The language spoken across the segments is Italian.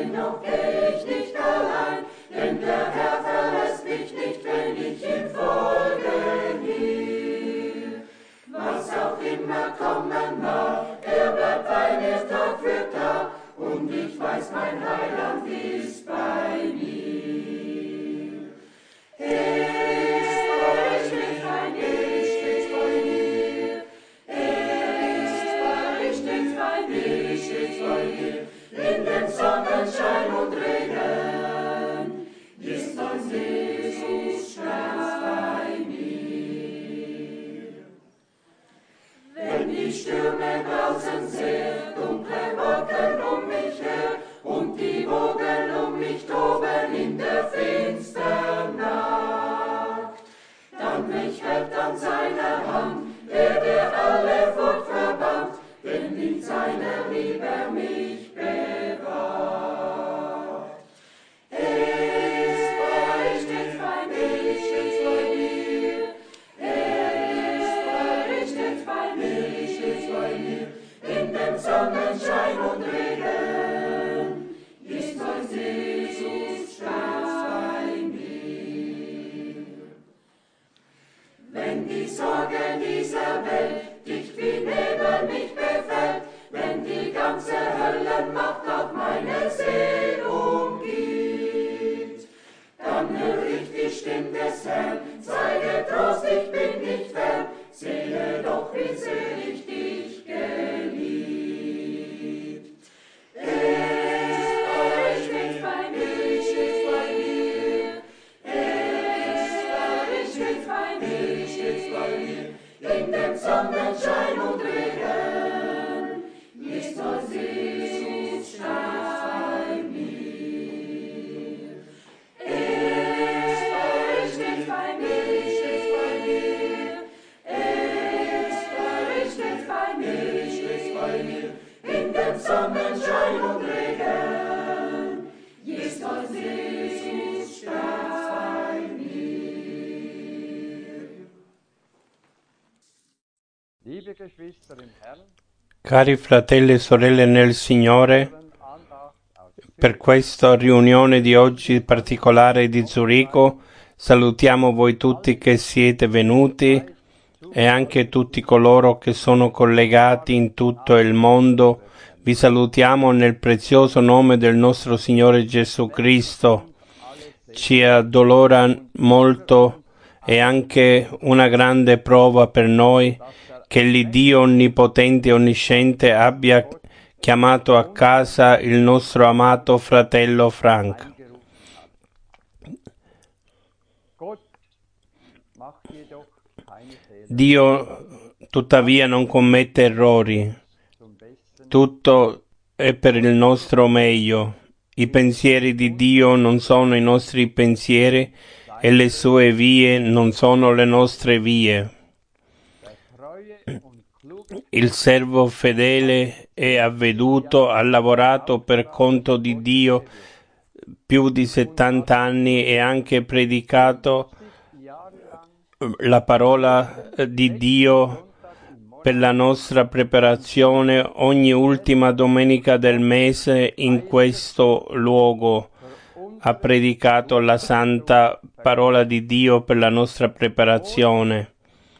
dennoch geh ich nicht allein, denn der Herr verlässt mich nicht, wenn ich ihm folgen will. Was auch immer kommen mag, er bleibt bei mir Tag für Tag, und ich weiß, mein Heiland ist bei mir. Er ist bei mir, stets bei mir. Er ist bei mir, stets bei mir. In dem Sonnenschein und Regen ist mein Jesus ganz bei mir. Wenn die Stürme draußen sehr dunkle Wolken um mich her und die Wogen um mich toben in der finstern Nacht, dann mich hält an seiner Hand, der alle Furcht verbannt, denn in seiner Liebe mich bewahrt. Er ist bei mir, stets bei mir. Er ist bei mir. In dem Sonnenschein und Regen ist mein Jesus stets bei mir. Wenn die Sorge dieser Welt dicht wie Nebel mich befällt, wenn die ganze Höllenmacht auf meine Seele umgibt, dann höre ich die Stimme des Herrn, sei getrost, ich bin nicht fern, sehe doch, wie sehr ich dich geliebt. Er ist bei mir, stets bei mir. Er ist bei mir. In dem Sonnenschein und Regen ist mein Jesus stets bei mir. Er ist bei mir, stets bei mir. Er ist bei mir. In dem Sonnenschein und Regen ist mein Jesus stets bei mir. Liebe Geschwister im Herrn, Cari fratelli e sorelle nel Signore, per questa riunione di oggi particolare di Zurigo, salutiamo voi tutti che siete venuti e anche tutti coloro che sono collegati in tutto il mondo. Vi salutiamo nel prezioso nome del nostro Signore Gesù Cristo. Ci addolora molto e anche una grande prova per noi che l'Iddio Onnipotente e Onnisciente abbia chiamato a casa il nostro amato fratello Frank. Dio tuttavia non commette errori, tutto è per il nostro meglio. I pensieri di Dio non sono i nostri pensieri e le sue vie non sono le nostre vie. Il servo fedele e avveduto ha lavorato per conto di Dio più di 70 anni e anche predicato la parola di Dio per la nostra preparazione ogni ultima domenica del mese in questo luogo. Ha predicato la santa parola di Dio per la nostra preparazione.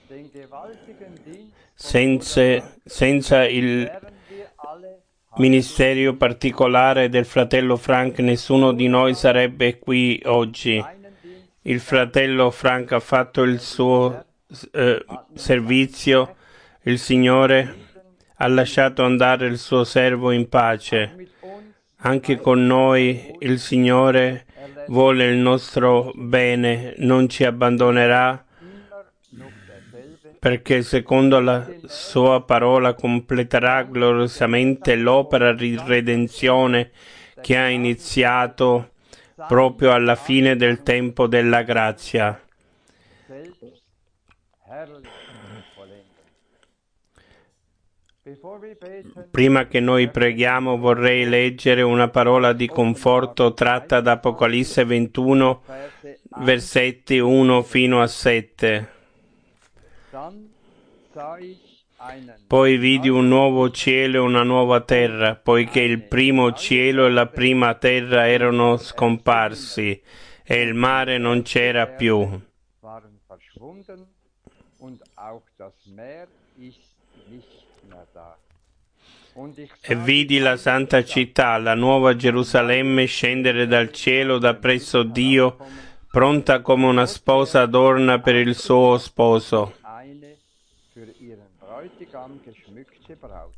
Senza il ministero particolare del fratello Frank, nessuno di noi sarebbe qui oggi. Il fratello Frank ha fatto il suo servizio, il Signore ha lasciato andare il suo servo in pace. Anche con noi il Signore vuole il nostro bene, non ci abbandonerà, perché secondo la sua parola completerà gloriosamente l'opera di redenzione che ha iniziato proprio alla fine del tempo della grazia. Prima che noi preghiamo vorrei leggere una parola di conforto tratta da Apocalisse 21, versetti 1 fino a 7. Poi vidi un nuovo cielo e una nuova terra, poiché il primo cielo e la prima terra erano scomparsi e il mare non c'era più. waren verschwunden und auch das Meer ist nicht mehr da. E vidi la santa città, la nuova Gerusalemme, scendere dal cielo da presso Dio, pronta come una sposa adorna per il suo sposo. Eine für ihren Bräutigam geschmückte Braut.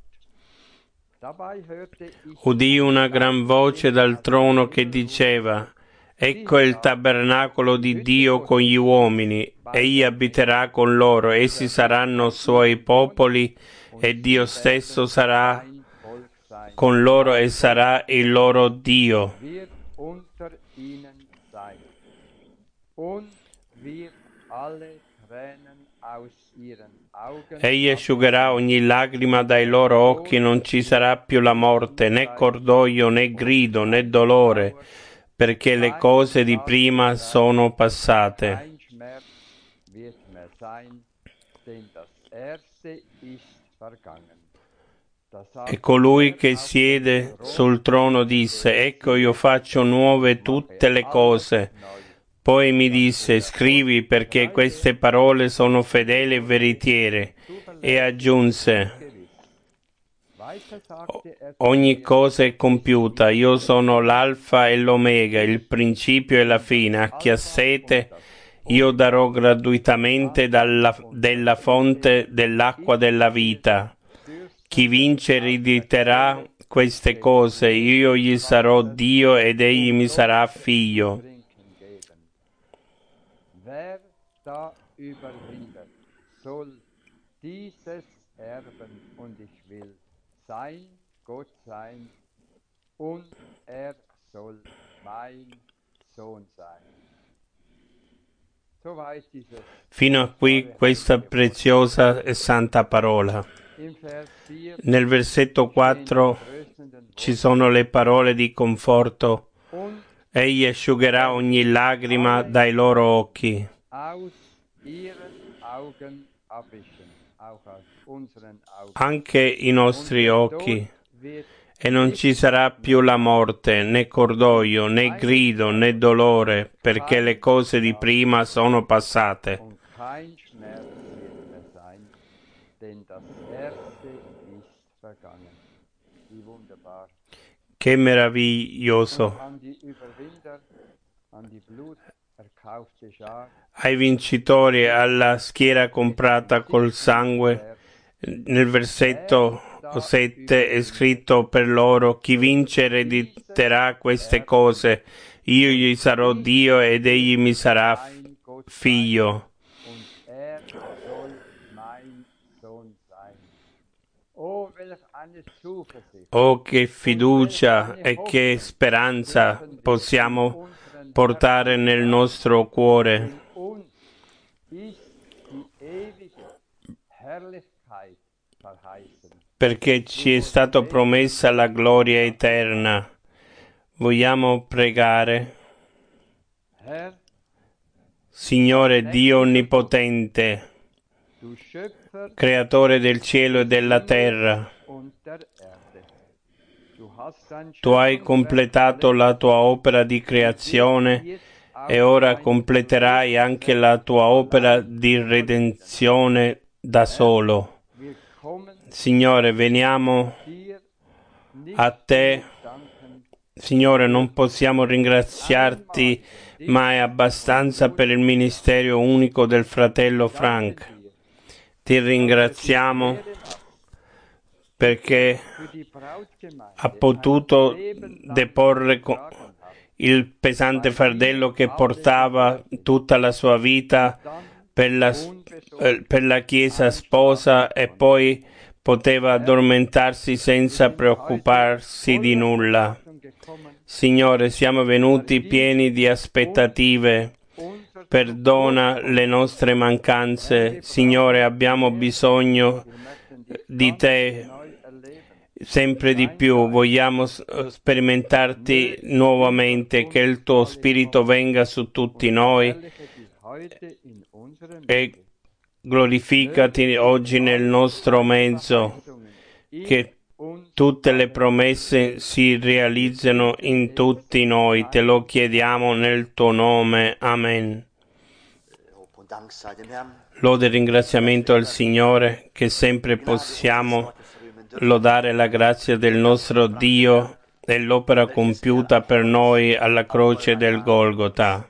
Dabei hörte ich Udii una gran voce dal trono che diceva: Ecco il tabernacolo di Dio con gli uomini, egli abiterà con loro, essi saranno suoi popoli e Dio stesso sarà ein Volk sein, con loro e sarà il loro Dio. wird unter ihnen sein und wird alle Tränen aus ihren Augen Egli asciugherà ogni lacrima dai loro occhi, non ci sarà più la morte, né cordoglio, né grido, né dolore, perché le cose di prima sono passate. kein Schmerz wird mehr sein, denn das Erste ist vergangen. Da sagt E colui er che auf siede dem Thron, sul trono disse: Ecco, io faccio nuove tutte le cose. neu. Poi mi disse: Scrivi, perché queste parole sono fedeli e veritiere. E aggiunse: Gewiss. Weiter sagte er zu Ogni mir, cosa è compiuta, io sono l'alfa e l'omega, il principio e la fine. A chi ha sete, io darò gratuitamente della fonte dell'acqua della vita. Chi vince erediterà queste cose, io gli sarò Dio ed egli mi sarà figlio. trinken geben. Wer da überwindet, soll dieses erben, und ich will sein Gott sein, und er soll mein Sohn sein. Soweit dieses Fino a qui questa preziosa e santa parola. im Vers 4 Nel versetto 4 tröstenden ci sono le parole di conforto. und Egli asciugherà ogni lacrima dai loro occhi. aus ihren Augen abwischen, auch aus unseren Augen. Anche i nostri occhi. Wird E non ci sarà più la morte, né cordoglio, né grido, né dolore, perché le cose di prima sono passate. und kein Schmerz wird mehr sein, denn das Erste ist vergangen. Wie wunderbar. Che meraviglioso! An die Überwinder, an die bluterkaufte Schar, Ai vincitori, alla schiera comprata col sangue, nel versetto 7 è scritto per loro: chi vince erediterà queste cose, io gli sarò Dio ed egli mi sarà ein Gott sein, figlio. und er soll mein Sohn sein. Oh, welch eine Zuversicht. Oh, che fiducia e che speranza possiamo portare nel nostro cuore, In uns ist die ewige Herrlichkeit verheißen. perché ci è stata promessa la gloria eterna. Vogliamo pregare. Herr, Signore Dio Onnipotente, du Schöpfer Creatore del cielo e della terra, und der Erde. Du hast dein tu hai completato la tua opera di creazione e ora completerai anche la tua opera di redenzione da solo. Wir kommen Signore, veniamo dir nicht a te. danken, Signore, non possiamo ringraziarti mai abbastanza per il ministero unico del fratello Frank. Ti ringraziamo perché für die Brautgemeinde ha potuto ein Leben lang deporre getragen hat. il pesante fardello che portava tutta la sua vita per la Chiesa sposa e poi poteva addormentarsi senza preoccuparsi di nulla. Signore, siamo venuti pieni di aspettative. Perdona le nostre mancanze. Signore, abbiamo bisogno di te sempre di più. Vogliamo sperimentarti nuovamente, che il tuo Spirito venga su tutti noi glorificati oggi nel nostro mezzo, che tutte le promesse si realizzano in tutti noi. Te lo chiediamo nel tuo nome. Amen. Lode e ringraziamento al Signore, che sempre possiamo lodare la grazia del nostro Dio e l'opera compiuta per noi alla croce del Golgota.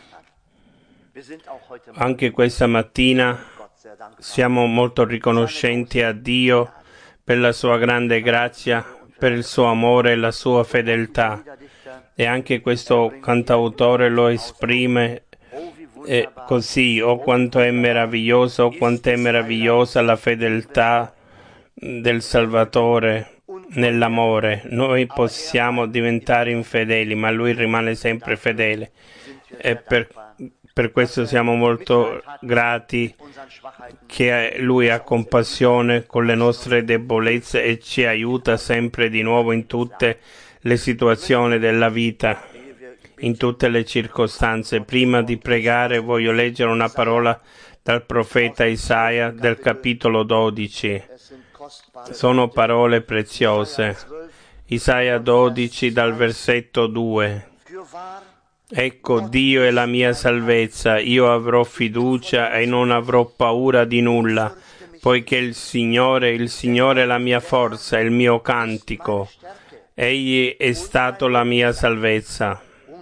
Anche questa mattina siamo molto riconoscenti a Dio per la sua grande grazia, per il suo amore e la sua fedeltà. E anche questo cantautore lo esprime così: oh quanto è meraviglioso, oh quanto è meravigliosa la fedeltà del Salvatore nell'amore. Noi possiamo diventare infedeli, ma Lui rimane sempre fedele. E per questo siamo molto grati che Lui ha compassione con le nostre debolezze e ci aiuta sempre di nuovo in tutte le situazioni della vita, in tutte le circostanze. Prima di pregare voglio leggere una parola dal profeta Isaia del capitolo 12. Sono parole preziose. Isaia 12 dal versetto 2. Ecco, Dio è la mia salvezza, io avrò fiducia e non avrò paura di nulla, poiché il Signore è la mia forza, il mio cantico. Egli è stato la mia salvezza.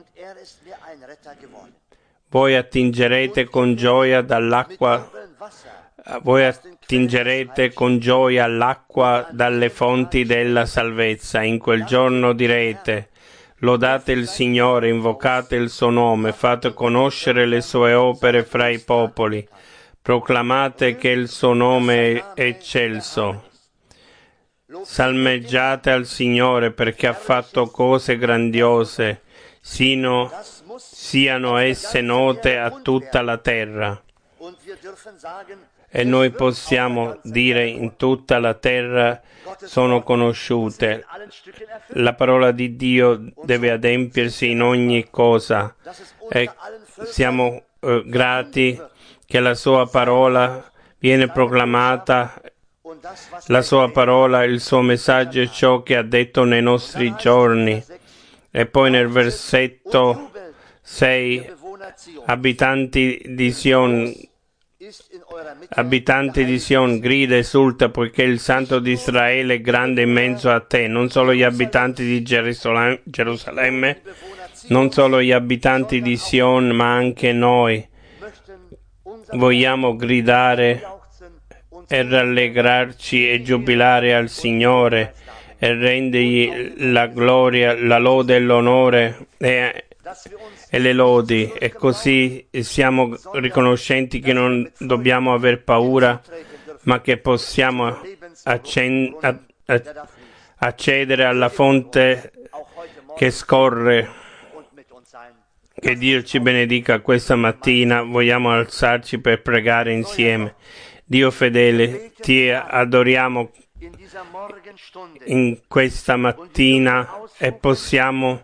Voi attingerete con gioia all'acqua dalle fonti della salvezza. In quel giorno direte: lodate il Signore, invocate il suo nome, fate conoscere le sue opere fra i popoli, proclamate che il suo nome è eccelso. Salmeggiate al Signore perché ha fatto cose grandiose, siano esse note a tutta la terra. E noi possiamo dire: in tutta la terra sono conosciute. La parola di Dio deve adempiersi in ogni cosa. E siamo grati che la sua parola viene proclamata. La sua parola, il suo messaggio è ciò che ha detto nei nostri giorni. E poi nel versetto 6, abitanti di Sion, grida, esulta, poiché il Santo di Israele è grande in mezzo a te. Non solo gli abitanti di Gerusalemme, non solo gli abitanti di Sion, ma anche noi vogliamo gridare e rallegrarci e giubilare al Signore e rendergli la gloria, la lode e l'onore e le lodi. E così siamo riconoscenti che non dobbiamo aver paura, ma che possiamo accedere alla fonte che scorre. Che Dio ci benedica questa mattina. Vogliamo alzarci per pregare insieme. Dio fedele, ti adoriamo in questa mattina e possiamo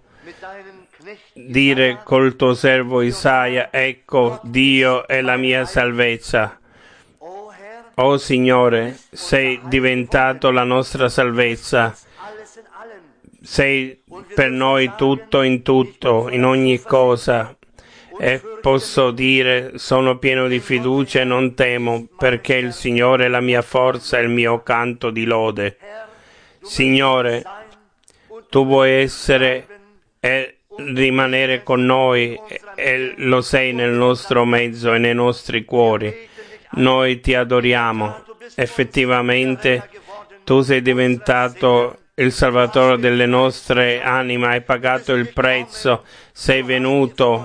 dire col tuo servo Isaia: ecco, Dio è la mia salvezza. O Signore, sei diventato la nostra salvezza. Sei per noi tutto, in ogni cosa. E posso dire: sono pieno di fiducia e non temo, perché il Signore è la mia forza e il mio canto di lode. Signore, tu vuoi essere e rimanere con noi, e lo sei nel nostro mezzo e nei nostri cuori. Noi ti adoriamo. Effettivamente tu sei diventato il Salvatore delle nostre anime, hai pagato il prezzo, sei venuto,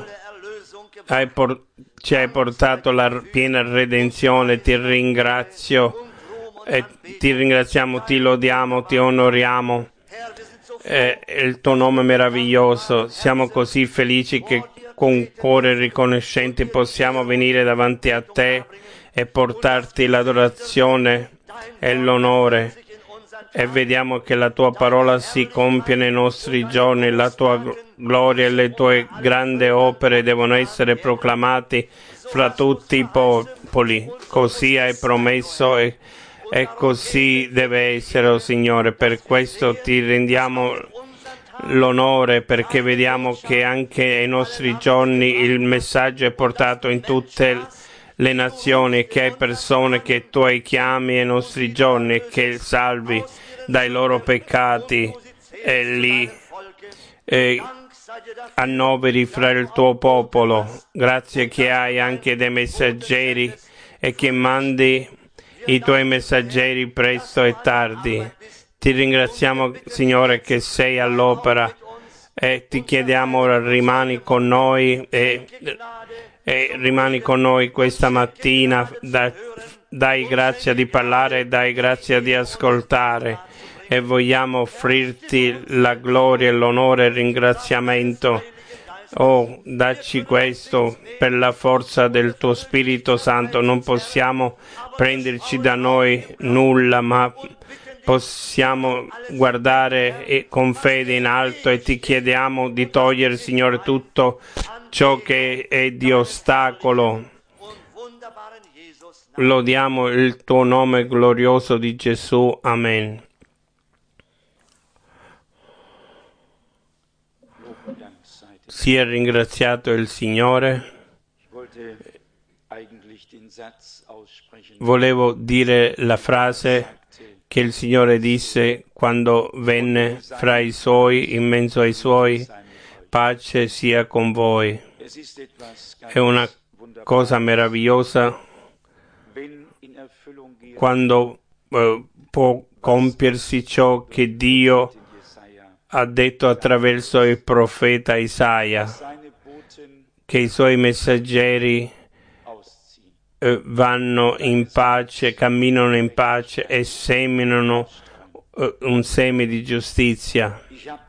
ci hai portato la piena redenzione. Ti ringrazio e ti ringraziamo, ti lodiamo, ti onoriamo. Il tuo nome è meraviglioso. Siamo così felici che con cuore riconoscente possiamo venire davanti a te e portarti l'adorazione e l'onore. E vediamo che la tua parola si compie nei nostri giorni, la tua gloria e le tue grandi opere devono essere proclamati fra tutti i popoli. Così hai promesso e così deve essere, oh Signore. Per questo ti rendiamo l'onore, perché vediamo che anche ai nostri giorni il messaggio è portato in tutte le nazioni, che hai persone che tu hai chiami ai nostri giorni e che salvi dai loro peccati e li annoveri fra il tuo popolo. Grazie che hai anche dei messaggeri e che mandi i tuoi messaggeri presto e tardi. Ti ringraziamo, Signore, che sei all'opera e ti chiediamo ora rimani con noi e rimani con noi questa mattina. Dai grazia di parlare e dai grazia di ascoltare, e vogliamo offrirti la gloria, l'onore e il ringraziamento. Oh, dacci questo per la forza del tuo Spirito Santo. Non possiamo prenderci da noi nulla, ma possiamo guardare con fede in alto, e ti chiediamo di togliere, Signore, tutto ciò che è di ostacolo. Lodiamo il tuo nome glorioso di Gesù. Amen. Sia ringraziato il Signore. Volevo dire la frase che il Signore disse quando venne fra i Suoi, in mezzo ai Suoi: pace sia con voi. È una cosa meravigliosa quando può compiersi ciò che Dio ha detto attraverso il profeta Isaia, che i suoi messaggeri vanno in pace, camminano in pace e seminano un seme di giustizia.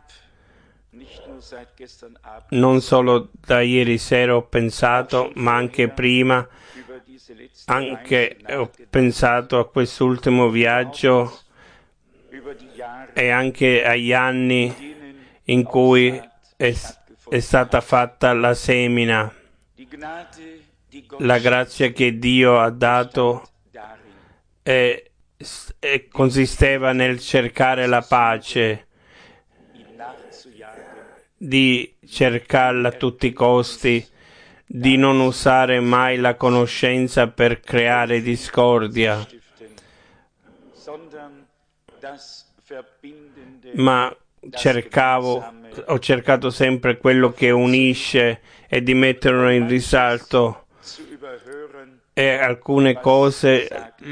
Non solo da ieri sera ho pensato, ma anche prima, ho pensato a quest'ultimo viaggio e anche agli anni in cui è stata fatta la semina. La grazia che Dio ha dato consisteva nel cercare la pace, di cercarla a tutti i costi, di non usare mai la conoscenza per creare discordia, ma ho cercato sempre quello che unisce e di metterlo in risalto, e alcune cose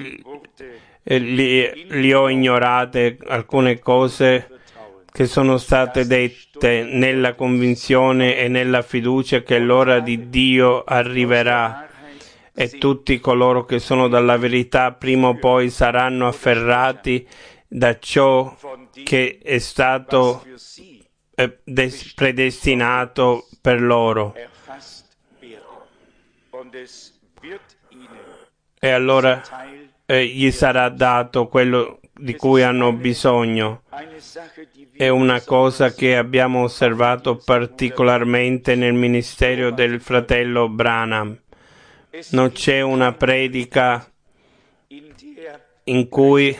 li ho ignorate, alcune cose che sono state dette nella convinzione e nella fiducia che l'ora di Dio arriverà e tutti coloro che sono dalla verità prima o poi saranno afferrati da ciò che è stato predestinato per loro. E allora gli sarà dato quello di cui hanno bisogno. È una cosa che abbiamo osservato particolarmente nel ministero del fratello Branham. Non c'è una predica in cui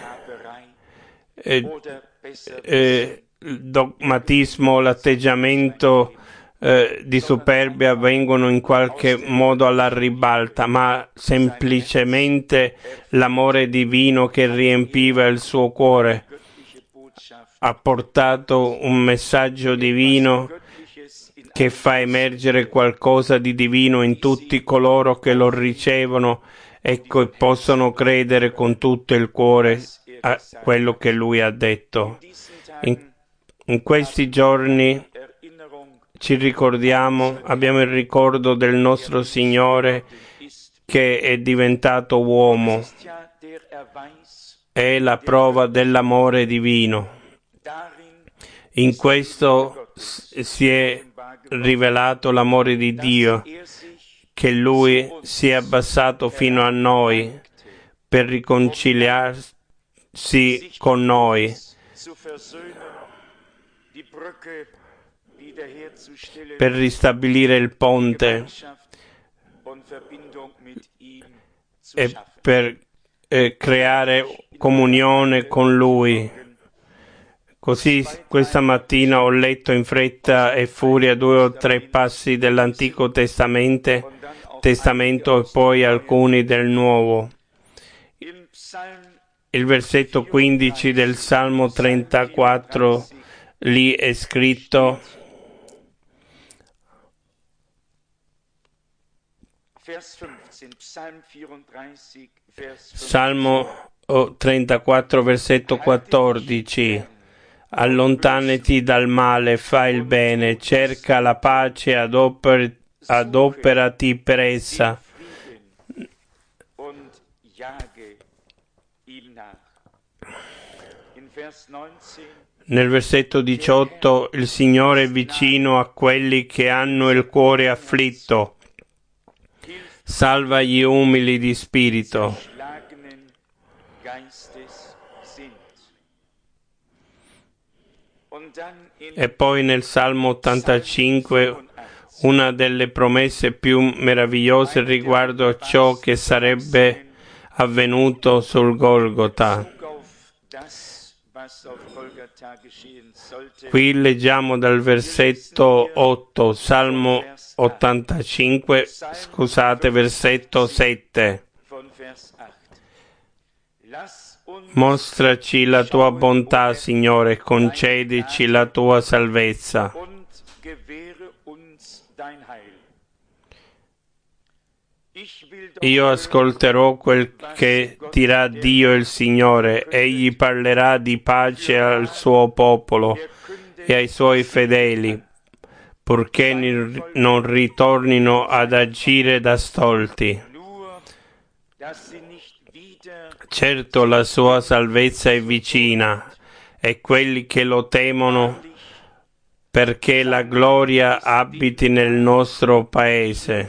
il dogmatismo, l'atteggiamento di superbia vengono in qualche modo alla ribalta, ma semplicemente l'amore divino che riempiva il suo cuore ha portato un messaggio divino che fa emergere qualcosa di divino in tutti coloro che lo ricevono e che possono credere con tutto il cuore a quello che lui ha detto. In questi giorni ci ricordiamo, abbiamo il ricordo del nostro Signore che è diventato uomo. È la prova dell'amore divino. In questo si è rivelato l'amore di Dio, che Lui si è abbassato fino a noi per riconciliarsi con noi, per ristabilire il ponte e per creare comunione con Lui. Così questa mattina ho letto in fretta e furia 2 o 3 passi dell'Antico Testamento e poi alcuni del Nuovo. Il versetto 15 del Salmo 34, lì è scritto: Salmo 34, versetto 14: allontanati dal male, fai il bene, cerca la pace, adoperati per essa. Nel versetto 18: il Signore è vicino a quelli che hanno il cuore afflitto, salva gli umili di spirito. E poi nel Salmo 85 una delle promesse più meravigliose riguardo a ciò che sarebbe avvenuto sul Golgota. Qui leggiamo dal versetto 8, Salmo 85, versetto 7. Mostraci la tua bontà, Signore, concedici la tua salvezza. Io ascolterò quel che dirà Dio il Signore. Egli parlerà di pace al suo popolo e ai suoi fedeli, purché non ritornino ad agire da stolti. Certo, la sua salvezza è vicina, e quelli che lo temono, perché la gloria abiti nel nostro paese.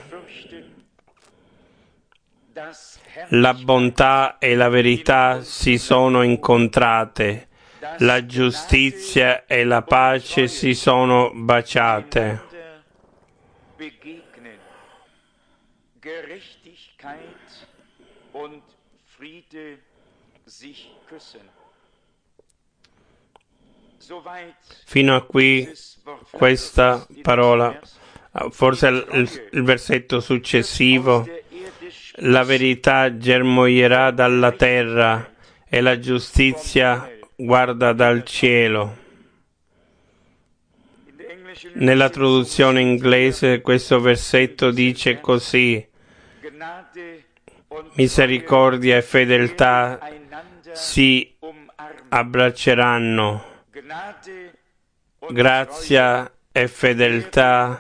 La bontà e la verità si sono incontrate, la giustizia e la pace si sono baciate. Fino a qui questa parola, forse il versetto successivo: la verità germoglierà dalla terra e la giustizia guarda dal cielo. Nella traduzione inglese questo versetto dice così: misericordia e fedeltà si abbracceranno, grazia e fedeltà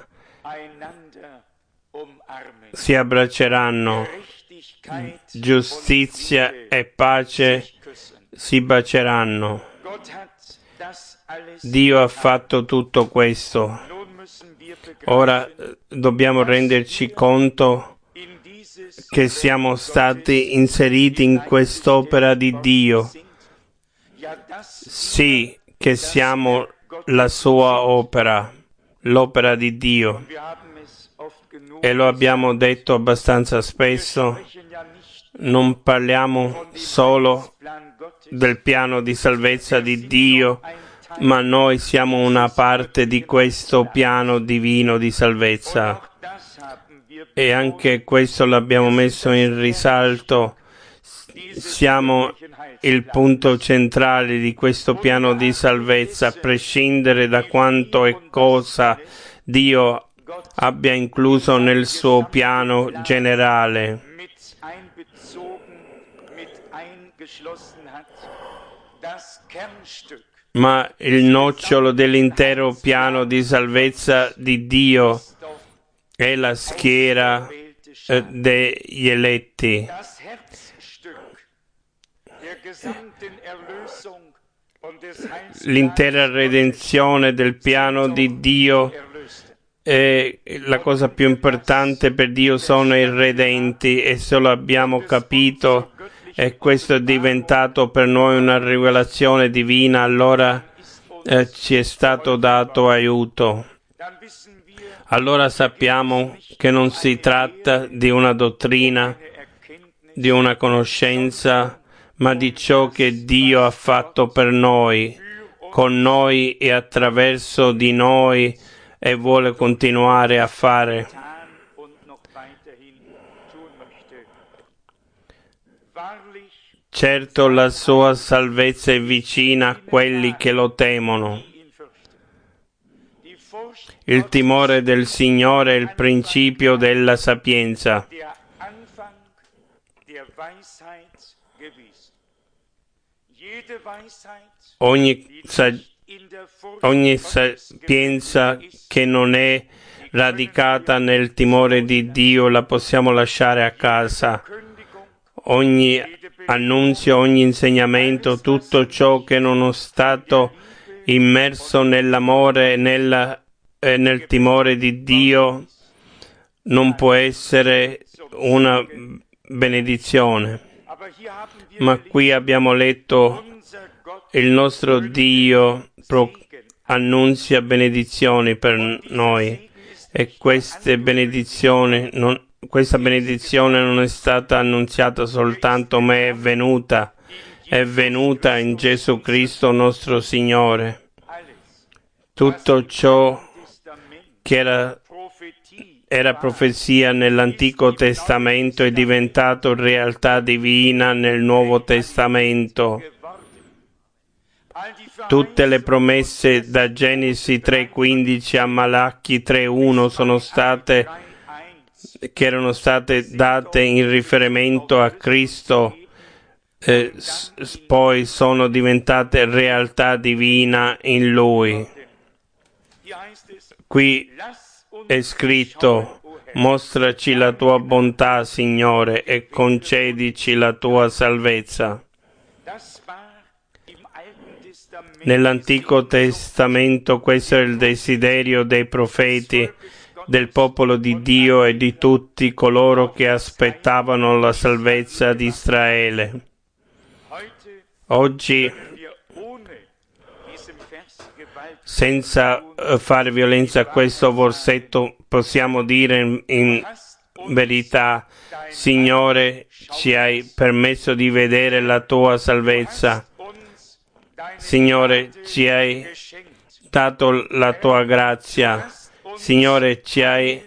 si abbracceranno, giustizia e pace si baceranno. Dio ha fatto tutto questo. Ora dobbiamo renderci conto che siamo stati inseriti in quest'opera di Dio. Sì, che siamo la sua opera, l'opera di Dio. E lo abbiamo detto abbastanza spesso, non parliamo solo del piano di salvezza di Dio, ma noi siamo una parte di questo piano divino di salvezza. E anche questo l'abbiamo messo in risalto. Siamo il punto centrale di questo piano di salvezza, a prescindere da quanto e cosa Dio abbia incluso nel suo piano generale. Ma il nocciolo dell'intero piano di salvezza di Dio è la schiera degli eletti. L'intera redenzione del piano di Dio, e la cosa più importante per Dio sono i redenti, e se lo abbiamo capito e questo è diventato per noi una rivelazione divina, allora ci è stato dato aiuto. allora sappiamo che non si tratta di una dottrina, di una conoscenza, ma di ciò che Dio ha fatto per noi, con noi e attraverso di noi e vuole continuare a fare. Certo, la sua salvezza è vicina a quelli che lo temono. Il timore del Signore è il principio della sapienza. Ogni sapienza che non è radicata nel timore di Dio la possiamo lasciare a casa. Ogni annunzio, ogni insegnamento, tutto ciò che non è stato immerso nell'amore e nel timore di Dio non può essere una benedizione. Ma qui abbiamo letto il nostro Dio annunzia benedizioni per noi e questa benedizione non è stata annunziata soltanto, ma è venuta in Gesù Cristo nostro Signore. Tutto ciò che era profezia nell'Antico Testamento è diventato realtà divina nel Nuovo Testamento. Tutte le promesse da Genesi 3:15 a Malacchi 3:1 che erano state date in riferimento a Cristo, poi sono diventate realtà divina in Lui. Qui è scritto: mostraci la tua bontà, Signore, e concedici la tua salvezza. Nell'Antico Testamento questo è il desiderio dei profeti, del popolo di Dio e di tutti coloro che aspettavano la salvezza di Israele. Oggi, senza fare violenza a questo versetto, possiamo dire in verità: Signore, ci hai permesso di vedere la tua salvezza. Signore, ci hai dato la tua grazia. Signore, ci hai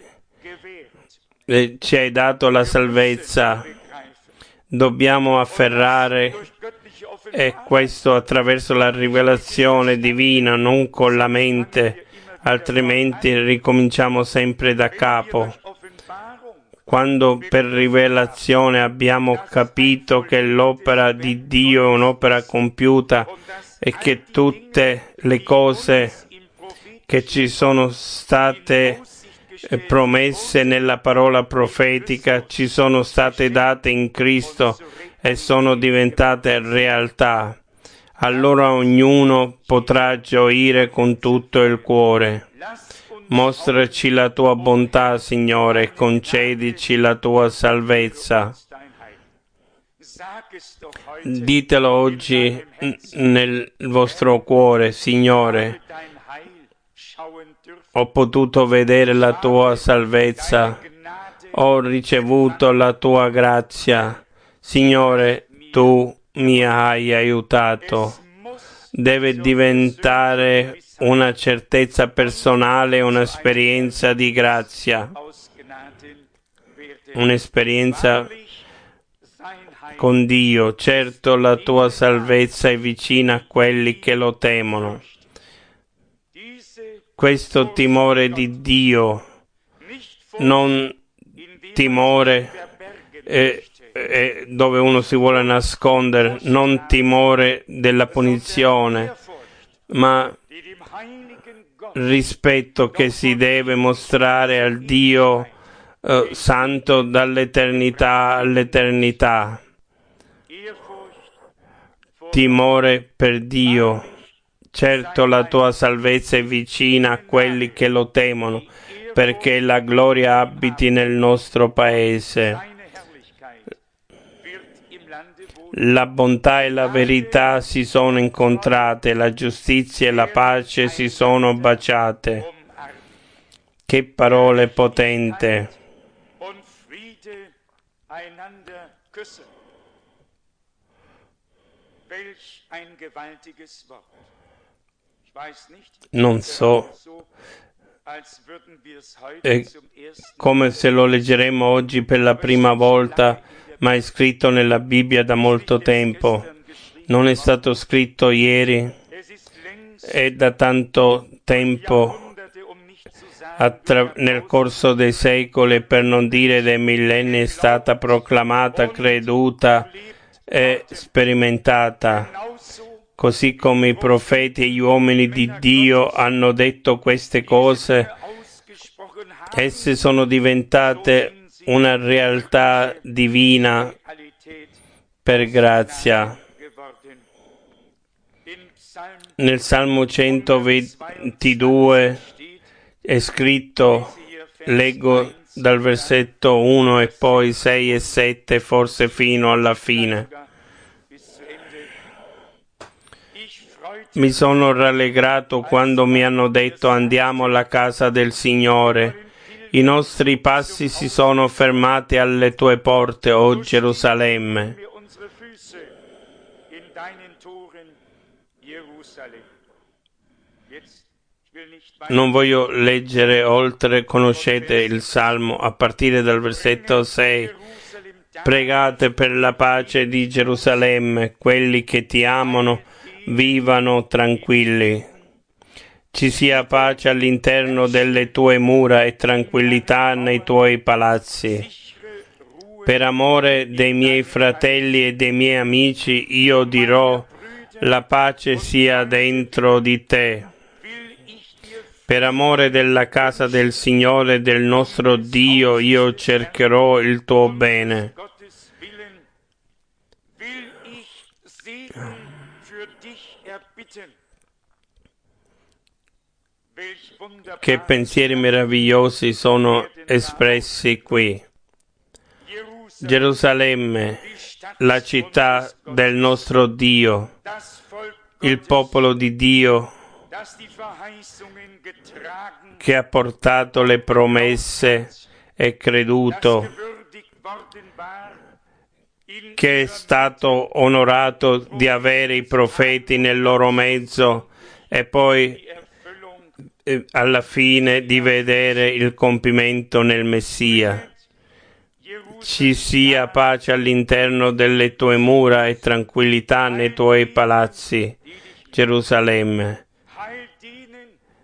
dato la salvezza. Dobbiamo afferrare questo attraverso la rivelazione divina, non con la mente, altrimenti ricominciamo sempre da capo. Quando per rivelazione abbiamo capito che l'opera di Dio è un'opera compiuta e che tutte le cose che ci sono state promesse nella parola profetica ci sono state date in Cristo e sono diventate realtà, allora ognuno potrà gioire con tutto il cuore. Mostraci la tua bontà, Signore, e concedici la tua salvezza. Ditelo oggi nel vostro cuore: Signore, ho potuto vedere la tua salvezza, ho ricevuto la tua grazia. Signore, tu mi hai aiutato. Deve diventare una certezza personale, un'esperienza di grazia, un'esperienza con Dio. Certo, la tua salvezza è vicina a quelli che lo temono. Questo timore di Dio, non timore dove uno si vuole nascondere, non timore della punizione, ma rispetto che si deve mostrare al Dio santo dall'eternità all'eternità. Timore per Dio. Certo, la tua salvezza è vicina a quelli che lo temono, perché la gloria abiti nel nostro paese. La bontà e la verità si sono incontrate, la giustizia e la pace si sono baciate. Che parole potenti! Und Friede einander küssen. Welch ein gewaltiges Wort. Ich weiß nicht, Non so, so, als würden wir es heute zum ersten come se lo leggeremo oggi per la prima volta, ma è scritto nella Bibbia da molto tempo. Non è stato scritto ieri, Es ist längst è da tanto tempo Jahrhunderte, nicht zu sagen, nel corso dei secoli, per non dire dei millenni, è stata proclamata, creduta e sperimentata, genauso così come i profeti e gli uomini di Dio hanno detto queste cose. ausgesprochen haben, Esse sono diventate una realtà divina Realität per grazia. geworden. In Psalm Nel Salmo 122 steht, è scritto, leggo dal versetto 1 e poi 6 e 7, forse fino alla fine. bis zu Ende. Ich freute Mi sono rallegrato quando mi hanno detto andiamo alla casa del Signore. I nostri passi si sono fermati alle tue porte, o Gerusalemme. mir unsere Füße in deinen Toren, Jerusalem. Jetzt, ich will nicht weiter Non voglio leggere oltre, conoscete il Salmo a partire dal versetto 6. Jerusalem da, Pregate per la pace di Gerusalemme, quelli che ti amano vivano tranquilli. Ci sia pace all'interno delle tue mura e tranquillità nei tuoi palazzi. sichere Ruhe, Per amore dei miei fratelli e dei miei amici io dirò, la pace sia dentro di te. will ich dir Per amore della casa del Signore e del nostro Dio io cercherò il tuo bene. Gottes Willen, will ich Segen für dich erbitten. Welch wunderbar Che pensieri meravigliosi sono espressi qui. Jerusalem, Gerusalemme, die Stadt la città del nostro Dio, das Volk il Gottes, popolo di Dio das die Verheißungen getragen, che ha portato le promesse e das creduto, gewürdigt worden war, in che è stato onorato di avere i profeti nel loro mezzo e poi die Erfüllung alla fine di vedere il compimento nel Messia. Ci sia pace all'interno delle tue mura e tranquillità nei tuoi palazzi, Gerusalemme. Heil denen,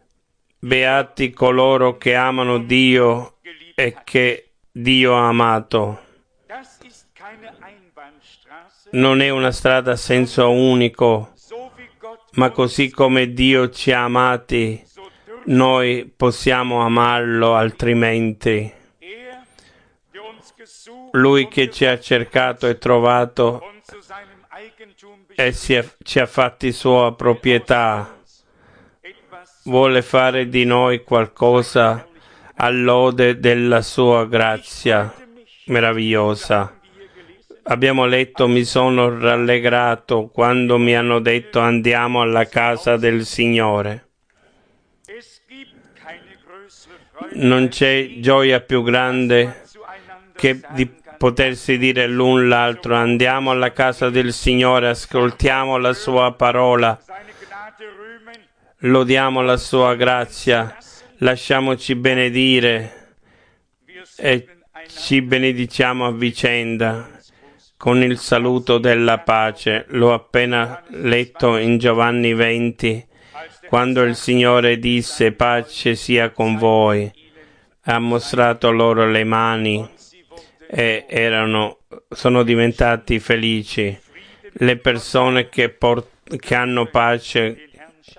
Beati coloro che amano Dio e che Dio ha amato. das ist keine Einbahnstraße, Non è una strada a senso unico, so wie Gott ma così come Dio ci ha amati, so dürfen noi possiamo amarlo altrimenti. der uns gesucht Lui che ci ha cercato e trovato und zu seinem Eigentum e ci ha fatti sua proprietà, etwas vuole fare di noi qualcosa all'ode della sua grazia meravigliosa. Abbiamo letto, mi sono rallegrato quando mi hanno detto andiamo alla casa del Signore. Es gibt keine größere Freude, Non c'è gioia più grande zueinander che di potersi dire l'un l'altro andiamo alla casa del Signore, ascoltiamo la sua parola, seine Gnade rühmen, lodiamo la sua grazia, lasciamoci benedire wir e segnen einander. ci benediciamo a vicenda con il saluto della pace. L'ho appena letto in Giovanni 20, quando il Signore disse pace sia con voi. Ha mostrato loro le mani e sono diventati felici. Le persone che hanno pace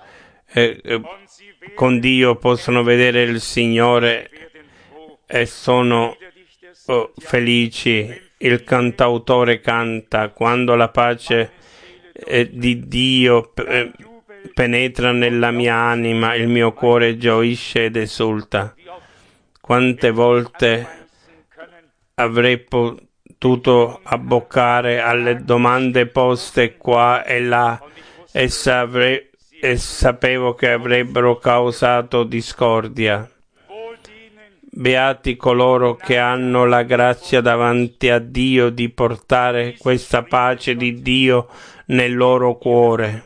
con Dio possono vedere il Signore e sono felici. Il cantautore canta quando la pace di Dio penetra nella mia anima, il mio cuore gioisce ed esulta. Quante volte avrei potuto abboccare alle domande poste qua e là e sapevo che avrebbero causato discordia. Beati coloro che hanno la grazia davanti a Dio di portare questa pace di Dio nel loro cuore.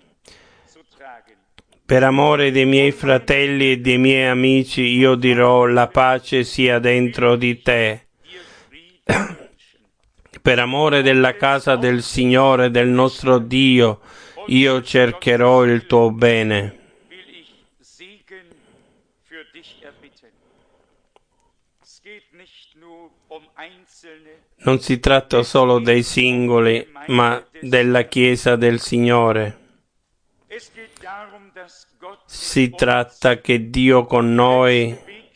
Per amore dei miei fratelli e dei miei amici io dirò: la pace sia dentro di te. Per amore della casa del Signore, del nostro Dio, io cercherò il tuo bene. Non si tratta solo dei singoli, ma della Chiesa del Signore. Si tratta che Dio con noi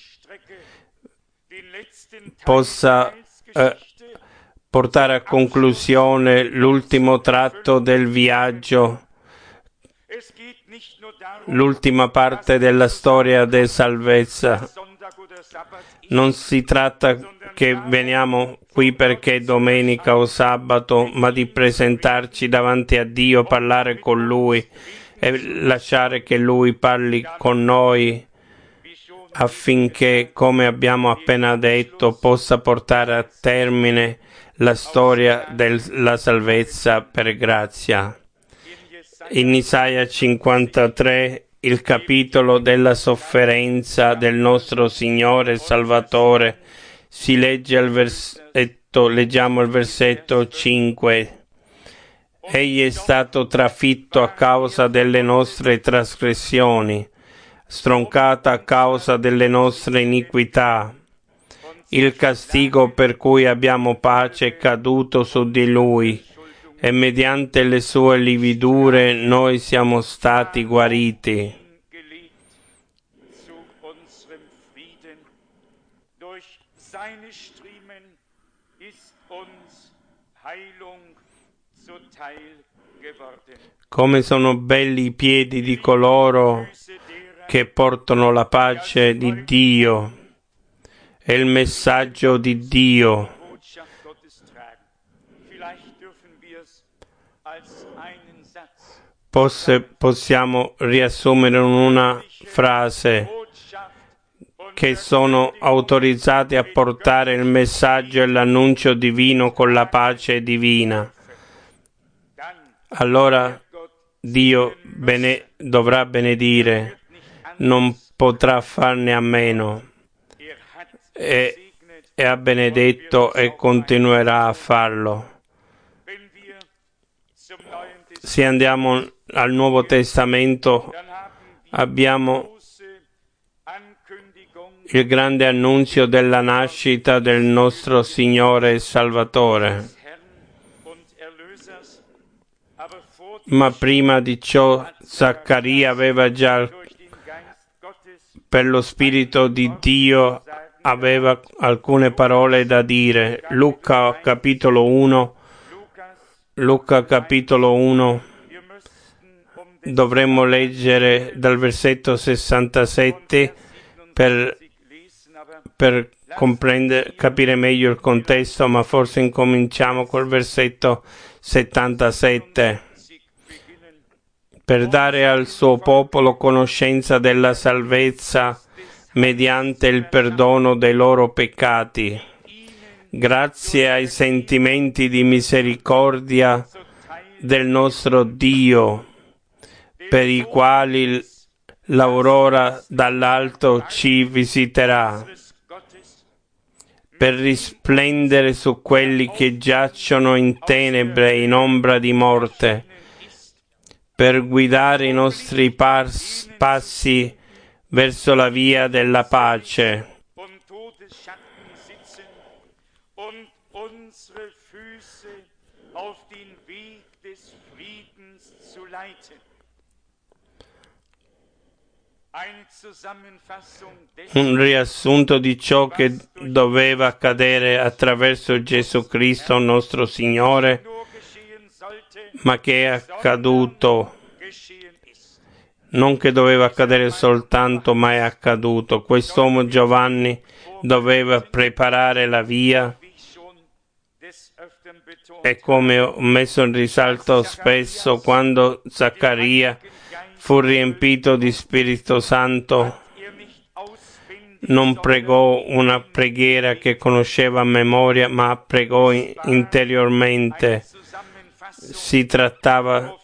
possa portare a conclusione l'ultimo tratto del viaggio, l'ultima parte della storia della salvezza. Non si tratta che veniamo qui perché è domenica o sabato, ma di presentarci davanti a Dio, parlare con Lui e lasciare che Lui parli con noi affinché, come abbiamo appena detto, possa portare a termine la storia della salvezza per grazia. In Isaia 53, il capitolo della sofferenza del nostro Signore e Salvatore, si legge leggiamo il versetto 5. Egli è stato trafitto a causa delle nostre trasgressioni, stroncato a causa delle nostre iniquità. Il castigo per cui abbiamo pace è caduto su di Lui, e mediante le sue lividure noi siamo stati guariti. Come sono belli i piedi di coloro che portano la pace di Dio e il messaggio di Dio. Possiamo riassumere in una frase che sono autorizzati a portare il messaggio e l'annuncio divino con la pace divina. Allora Dio dovrà benedire, non potrà farne a meno, e ha benedetto e continuerà a farlo. Se andiamo al Nuovo Testamento, abbiamo il grande annunzio della nascita del nostro Signore e Salvatore. Ma prima di ciò Zaccaria aveva già, per lo Spirito di Dio, aveva alcune parole da dire. Luca capitolo 1, dovremmo leggere dal versetto 67 per capire meglio il contesto, ma forse incominciamo col versetto 77. Per dare al suo popolo conoscenza della salvezza mediante il perdono dei loro peccati, grazie ai sentimenti di misericordia del nostro Dio, per i quali l'aurora dall'alto ci visiterà, per risplendere su quelli che giacciono in tenebre e in ombra di morte, per guidare i nostri passi verso la via della pace. Un riassunto di ciò che doveva accadere attraverso Gesù Cristo nostro Signore, ma che è accaduto, non che doveva accadere soltanto, ma è accaduto. Quest'uomo Giovanni doveva preparare la via, e come ho messo in risalto spesso, quando Zaccaria fu riempito di Spirito Santo, non pregò una preghiera che conosceva a memoria, ma pregò interiormente. Si trattava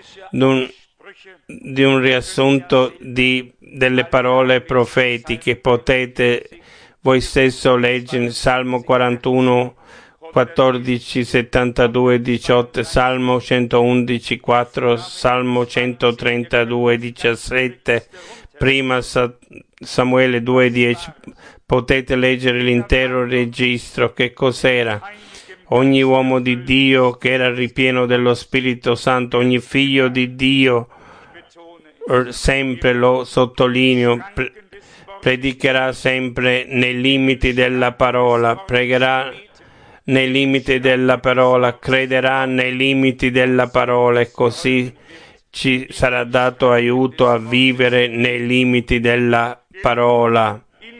di un riassunto delle parole profetiche. Potete voi stesso leggere Salmo 41, 14, 72, 18, Salmo 111, 4, Salmo 132, 17, prima Samuele 2, 10. Potete leggere l'intero registro. Che cos'era? Ogni uomo di Dio che era ripieno dello Spirito Santo, ogni figlio di Dio, sempre lo sottolineo, predicherà sempre nei limiti della parola, pregherà nei limiti della parola, crederà nei limiti della parola, e così ci sarà dato aiuto a vivere nei limiti della parola,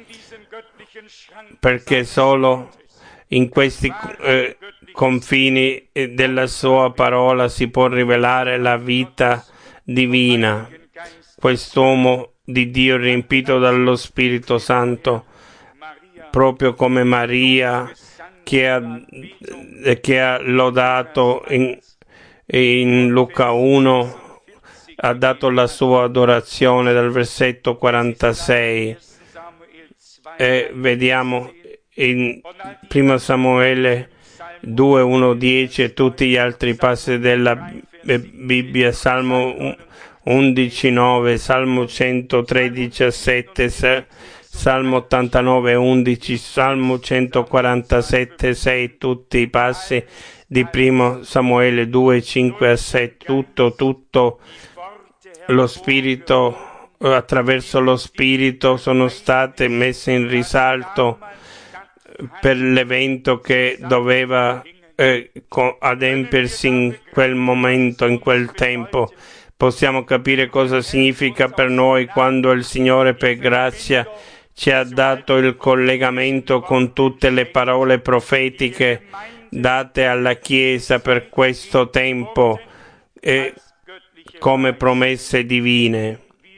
perché solo in questi confini della sua parola si può rivelare la vita divina. Quest'uomo di Dio riempito dallo Spirito Santo, proprio come Maria che ha lodato in Luca 1, ha dato la sua adorazione dal versetto 46, e vediamo in 1 Samuele 2, 1, 10 e tutti gli altri passi della Bibbia, Salmo 11, 9, Salmo 103, 17, Salmo 89, 11, Salmo 147, 6, tutti i passi di 1 Samuele 2, 5 a 6, tutto lo Spirito, attraverso lo Spirito sono state messe in risalto per l'evento che doveva adempiersi in quel momento, in quel tempo. Possiamo capire cosa significa per noi quando il Signore per grazia ci ha dato il collegamento con tutte le parole profetiche date alla Chiesa per questo tempo e come promesse divine.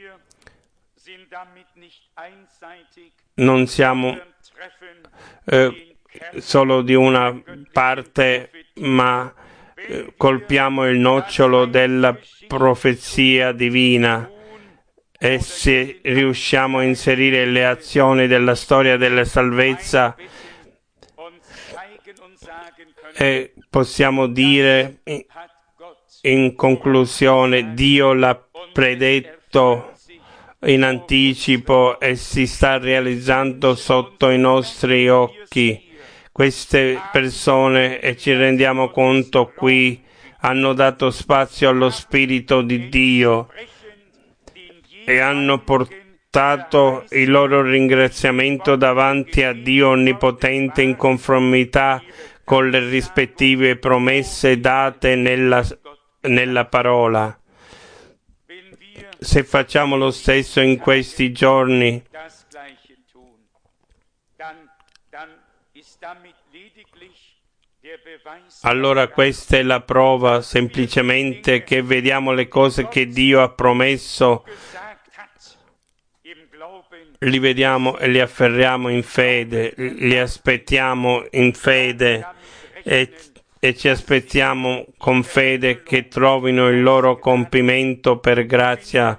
Non siamo solo di una parte, ma colpiamo il nocciolo della profezia divina, e se riusciamo a inserire le azioni della storia della salvezza, possiamo dire in conclusione: Dio l'ha predetto in anticipo e si sta realizzando sotto i nostri occhi. Queste persone, e ci rendiamo conto qui, hanno dato spazio allo Spirito di Dio e hanno portato il loro ringraziamento davanti a Dio Onnipotente in conformità con le rispettive promesse date nella parola. Se facciamo lo stesso in questi giorni, allora questa è la prova semplicemente che vediamo le cose che Dio ha promesso, li vediamo e li afferriamo in fede, li aspettiamo in fede e ci aspettiamo con fede che trovino il loro compimento per grazia.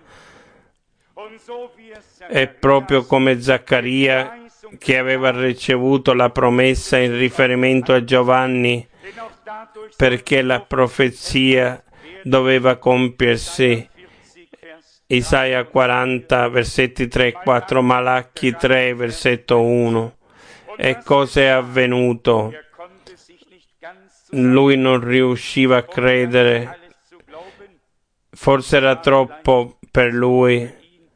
È proprio come Zaccaria, che aveva ricevuto la promessa in riferimento a Giovanni, perché la profezia doveva compiersi. Isaia 40, versetti 3 e 4, Malacchi 3, versetto 1. E cosa è avvenuto? Lui non riusciva a credere, forse era troppo per lui,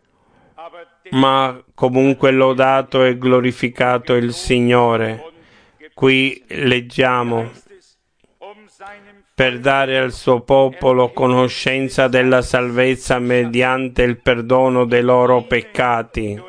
ma comunque lodato e glorificato il Signore. Qui leggiamo: per dare al suo popolo conoscenza della salvezza mediante il perdono dei loro peccati.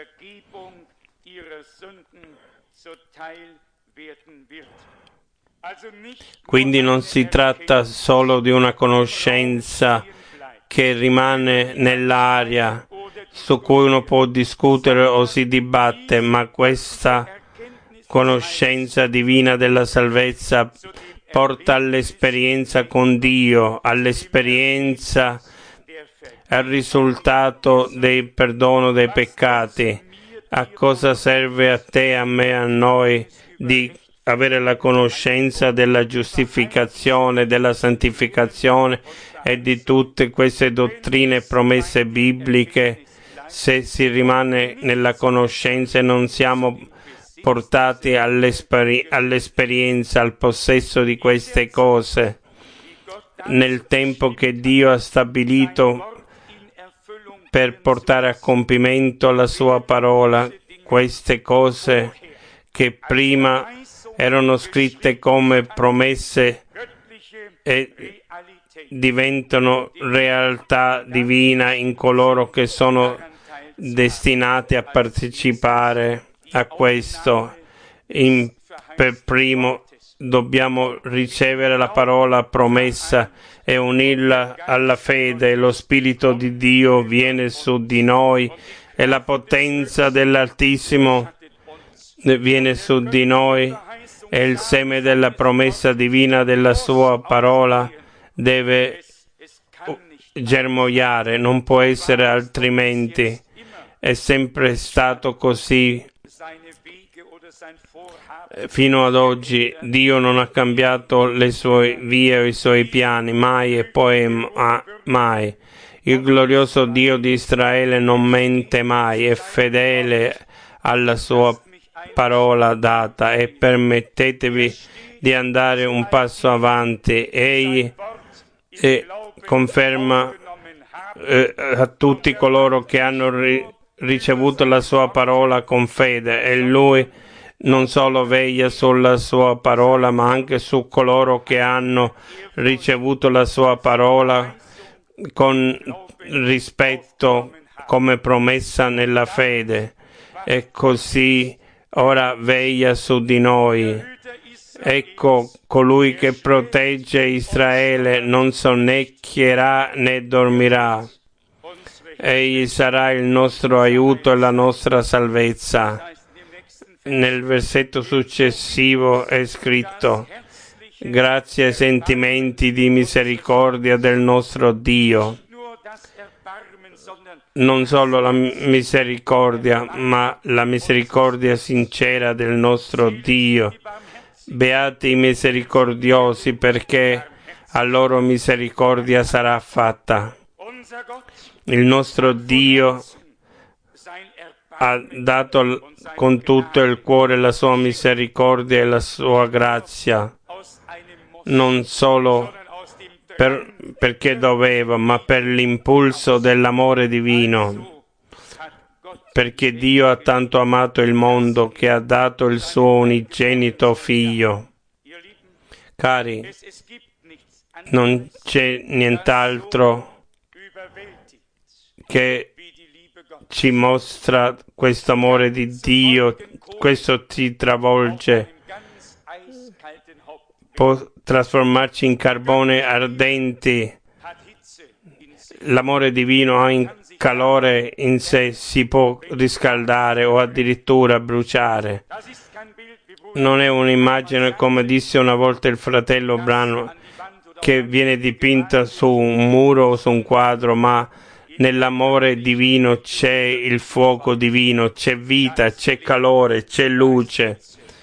Quindi non si tratta solo di una conoscenza che rimane nell'aria, su cui uno può discutere o si dibatte, ma questa conoscenza divina della salvezza porta all'esperienza con Dio, all'esperienza, al risultato del perdono dei peccati. A cosa serve a te, a me, a noi di avere la conoscenza della giustificazione, della santificazione e di tutte queste dottrine e promesse bibliche se si rimane nella conoscenza e non siamo portati all'esperienza, al possesso di queste cose nel tempo che Dio ha stabilito per portare a compimento la sua parola, queste cose che prima erano scritte come promesse e diventano realtà divina in coloro che sono destinati a partecipare a questo. Per primo dobbiamo ricevere la parola promessa e unirla alla fede. Lo Spirito di Dio viene su di noi e la potenza dell'Altissimo viene su di noi e il seme della promessa divina della sua parola deve germogliare, non può essere altrimenti. È sempre stato così. Fino ad oggi Dio non ha cambiato le sue vie o i suoi piani, mai e poi mai. Il glorioso Dio di Israele non mente mai, è fedele alla sua parola data e permettetevi di andare un passo avanti. Egli conferma a tutti coloro che hanno ricevuto la sua parola con fede e Lui non solo veglia sulla sua parola ma anche su coloro che hanno ricevuto la sua parola con rispetto come promessa nella fede e così ora veglia su di noi. Ecco colui che protegge Israele non sonnecchierà né dormirà. Egli sarà il nostro aiuto e la nostra salvezza. Nel versetto successivo è scritto: grazie ai sentimenti di misericordia del nostro Dio. Non solo la misericordia, ma la misericordia sincera del nostro Dio. Beati i misericordiosi, perché a loro misericordia sarà fatta. Il nostro Dio ha dato con tutto il cuore la sua misericordia e la sua grazia, non solo perché doveva, ma per l'impulso dell'amore divino, perché Dio ha tanto amato il mondo che ha dato il suo unigenito Figlio. Cari, non c'è nient'altro che ci mostra questo amore di Dio, questo ci travolge, può trasformarci in carbone ardenti. L'amore divino ha in calore in sé, si può riscaldare o addirittura bruciare. Non è un'immagine, come disse una volta il fratello Branham, che viene dipinta su un muro o su un quadro, ma nell'amore divino c'è il fuoco divino, c'è vita, c'è calore, c'è luce,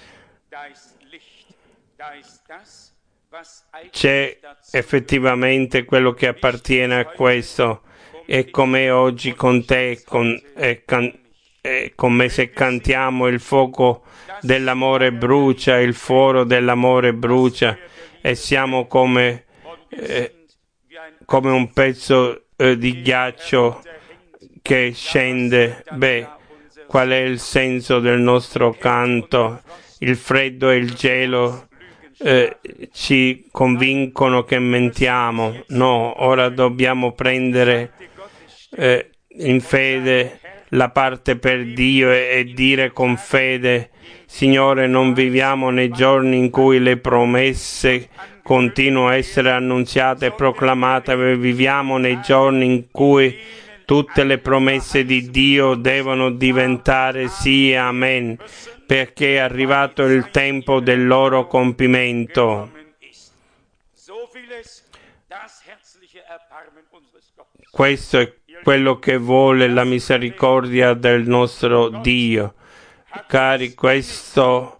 c'è effettivamente quello che appartiene a questo. E come oggi con te, come se cantiamo, il fuoco dell'amore brucia, il foro dell'amore brucia e siamo come un pezzo di ghiaccio che scende. Qual è il senso del nostro canto? Il freddo e il gelo ci convincono che mentiamo. No, ora dobbiamo prendere in fede la parte per Dio e dire con fede: Signore, non viviamo nei giorni in cui le promesse continuano a essere annunziate e proclamate, viviamo nei giorni in cui Tutte le promesse di Dio devono diventare sì e amen, perché è arrivato il tempo del loro compimento. Questo è quello che vuole la misericordia del nostro Dio. Cari, questo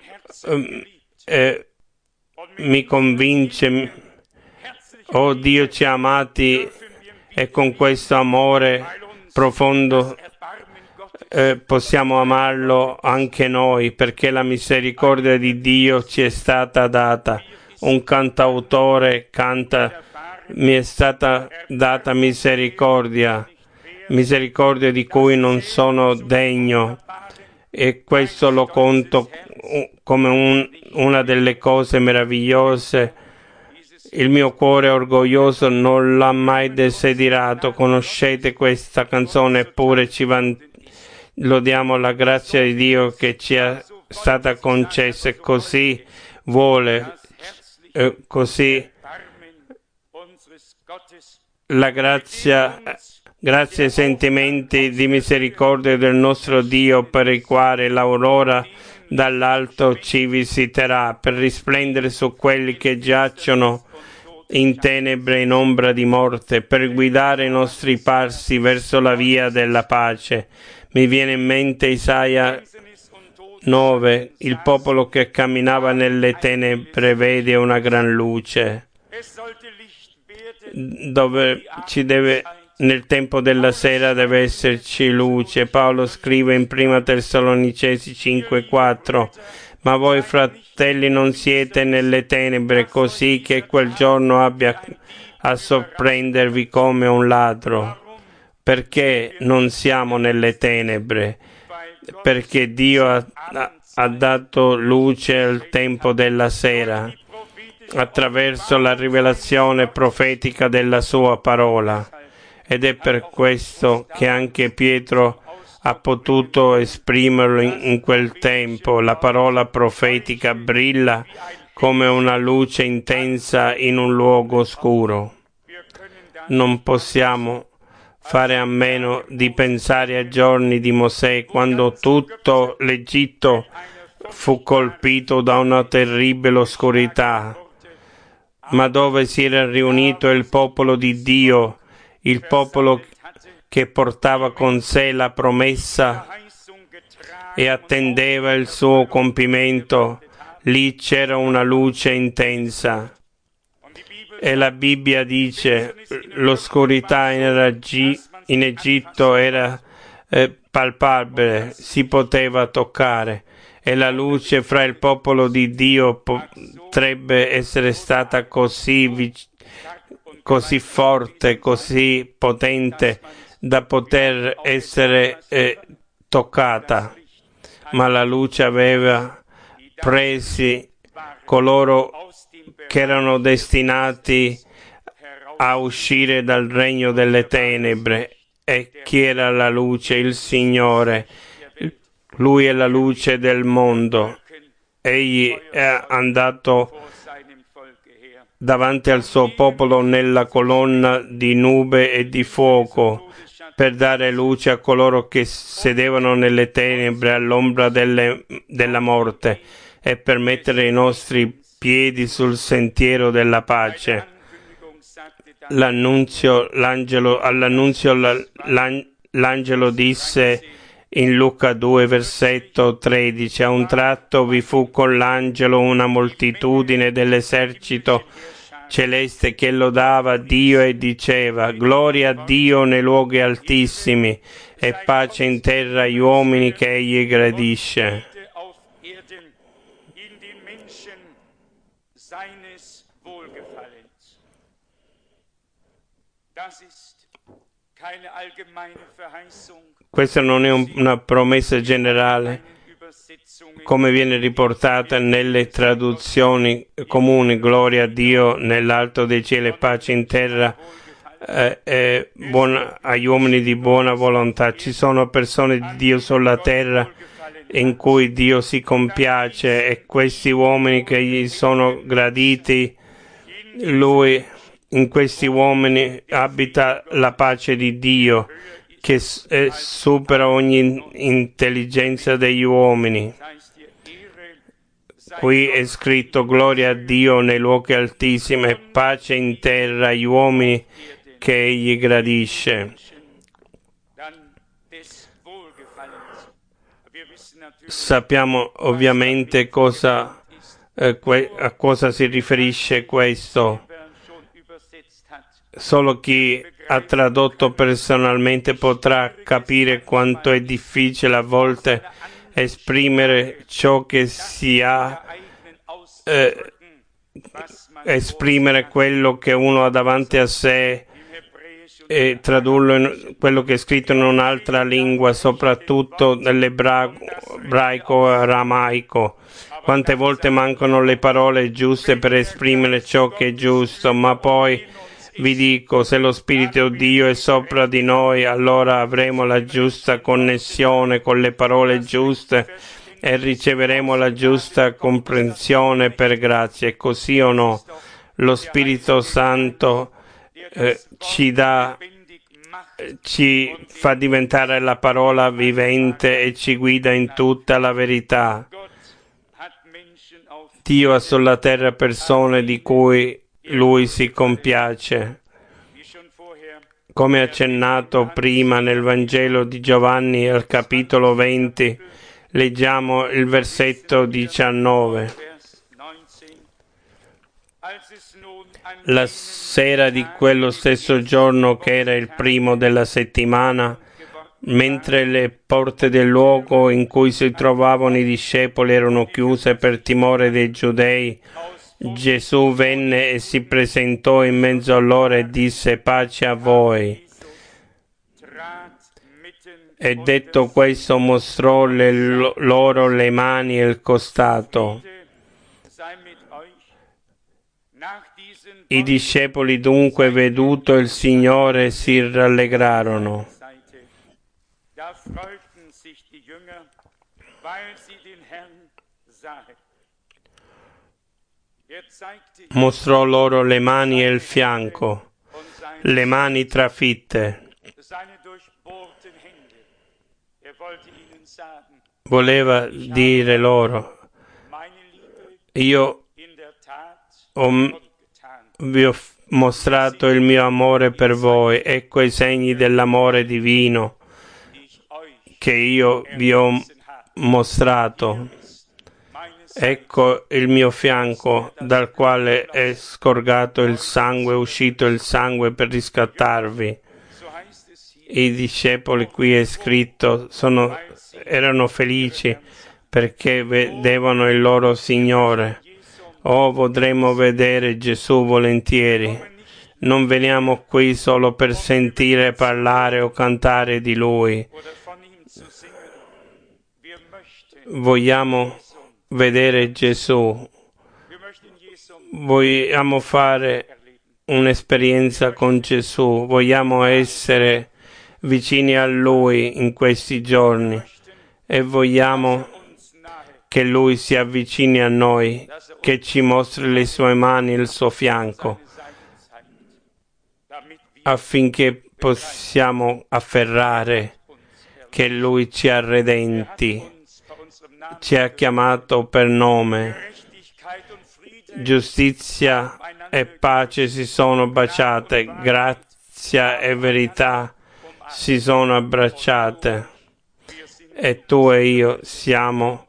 mi convince. Oh, Dio ci ha amati e con questo amore profondo possiamo amarlo anche noi, perché la misericordia di Dio ci è stata data. Un cantautore canta: mi è stata data misericordia di cui non sono degno, e questo lo conto come una delle cose meravigliose. Il mio cuore orgoglioso non l'ha mai desiderato. Conoscete questa canzone, eppure lodiamo la grazia di Dio che ci è stata concessa, e così vuole, così la grazia ai sentimenti di misericordia del nostro Dio, per i quali l'aurora dall'alto ci visiterà, per risplendere su quelli che giacciono in tenebre in ombra di morte, per guidare i nostri passi verso la via della pace. Mi viene in mente Isaia 9, il popolo che camminava nelle tenebre vede una gran luce. Nel tempo della sera deve esserci luce. Paolo scrive in 1 Tessalonicesi 5,4: ma voi, fratelli, non siete nelle tenebre, così che quel giorno abbia a sorprendervi come un ladro. Perché non siamo nelle tenebre? Perché Dio ha dato luce al tempo della sera, attraverso la rivelazione profetica della sua parola. Ed è per questo che anche Pietro ha potuto esprimerlo in quel tempo. La parola profetica brilla come una luce intensa in un luogo oscuro. Non possiamo fare a meno di pensare ai giorni di Mosè, quando tutto l'Egitto fu colpito da una terribile oscurità, ma dove si era riunito il popolo di Dio, il popolo che portava con sé la promessa e attendeva il suo compimento. Lì c'era una luce intensa. E la Bibbia dice: l'oscurità in Egitto era palpabile, si poteva toccare, e la luce fra il popolo di Dio potrebbe essere stata così forte, così potente da poter essere toccata, ma la luce aveva presi coloro che erano destinati a uscire dal regno delle tenebre. E chi era la luce? Il Signore. Lui è la luce del mondo. Egli è andato davanti al suo popolo nella colonna di nube e di fuoco, per dare luce a coloro che sedevano nelle tenebre all'ombra della morte, e per mettere i nostri piedi sul sentiero della pace. L'angelo disse in Luca 2, versetto 13: a un tratto vi fu con l'angelo una moltitudine dell'esercito celeste che lodava Dio e diceva: gloria a Dio nei luoghi altissimi e pace in terra agli uomini che egli gradisce. Questa non è una promessa generale, come viene riportata nelle traduzioni comuni: gloria a Dio nell'alto dei cieli e pace in terra agli uomini di buona volontà. Ci sono persone di Dio sulla terra in cui Dio si compiace, e questi uomini che gli sono graditi, Lui In questi uomini abita la pace di Dio che supera ogni intelligenza degli uomini. Qui è scritto: gloria a Dio nei luoghi altissimi e pace in terra agli uomini che Egli gradisce. Sappiamo ovviamente a cosa si riferisce questo. Solo chi ha tradotto personalmente potrà capire quanto è difficile a volte esprimere ciò che si ha, esprimere quello che uno ha davanti a sé e tradurlo in quello che è scritto in un'altra lingua, soprattutto nell'ebraico e aramaico. Quante volte mancano le parole giuste per esprimere ciò che è giusto, ma poi vi dico, se lo Spirito di Dio è sopra di noi, allora avremo la giusta connessione con le parole giuste e riceveremo la giusta comprensione per grazia. È così o no? Lo Spirito Santo ci fa diventare la parola vivente e ci guida in tutta la verità. Dio ha sulla terra persone di cui Lui si compiace. Come accennato prima nel Vangelo di Giovanni al capitolo 20, leggiamo il versetto 19. La sera di quello stesso giorno, che era il primo della settimana, mentre le porte del luogo in cui si trovavano i discepoli erano chiuse per timore dei giudei, Gesù venne e si presentò in mezzo a loro e disse: pace a voi. E detto questo mostrò loro le mani e il costato. I discepoli dunque, veduto il Signore, si rallegrarono. Mostrò loro le mani e il fianco, le mani trafitte. Voleva dire loro: io vi ho mostrato il mio amore per voi, ecco i segni dell'amore divino che io vi ho mostrato. Ecco il mio fianco dal quale è scorgato il sangue, è uscito il sangue per riscattarvi. I discepoli, qui è scritto, erano felici perché vedevano il loro Signore. Oh, vorremmo vedere Gesù volentieri. Non veniamo qui solo per sentire parlare o cantare di Lui. Vogliamo vedere Gesù. Vogliamo fare un'esperienza con Gesù. Vogliamo essere vicini a Lui in questi giorni e vogliamo che Lui si avvicini a noi, che ci mostri le sue mani e il suo fianco, affinché possiamo afferrare che Lui ci ha redenti, ci ha chiamato per nome. Giustizia e pace si sono baciate, grazia e verità si sono abbracciate, e tu e io siamo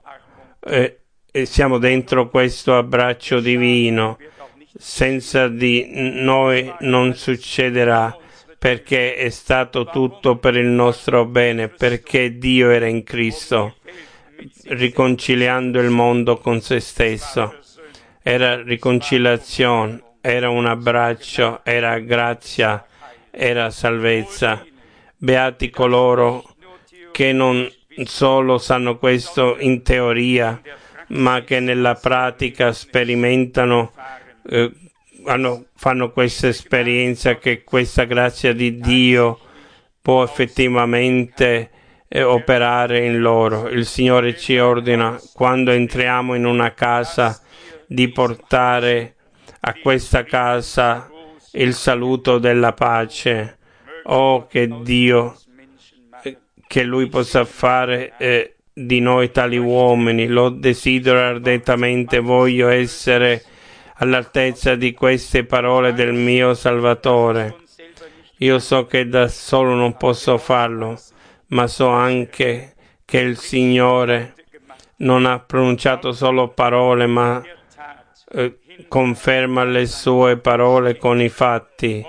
dentro questo abbraccio divino. Senza di noi non succederà, perché è stato tutto per il nostro bene, perché Dio era in Cristo, riconciliando il mondo con se stesso. Era riconciliazione, era un abbraccio, era grazia, era salvezza. Beati coloro che non solo sanno questo in teoria, ma che nella pratica sperimentano, fanno questa esperienza che questa grazia di Dio può effettivamente operare in loro. Il Signore ci ordina, quando entriamo in una casa, di portare a questa casa il saluto della pace. Oh, che Dio, che Lui possa fare di noi tali uomini. Lo desidero ardentemente, voglio essere all'altezza di queste parole del mio Salvatore. Io so che da solo non posso farlo, ma so anche che il Signore non ha pronunciato solo parole, ma conferma le sue parole con i fatti.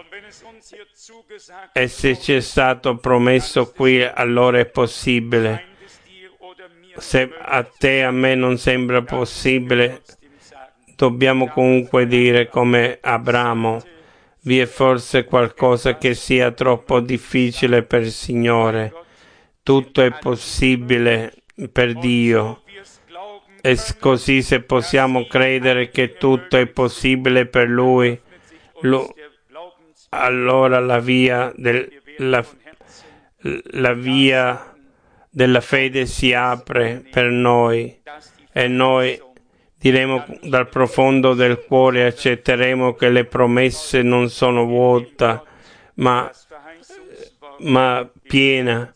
E se ci è stato promesso qui, allora è possibile. Se a te e a me non sembra possibile, dobbiamo comunque dire come Abramo: vi è forse qualcosa che sia troppo difficile per il Signore? Tutto è possibile per Dio. E così, se possiamo credere che tutto è possibile per Lui, allora la via della fede si apre per noi, e noi diremo dal profondo del cuore, accetteremo che le promesse non sono vuota, ma piena,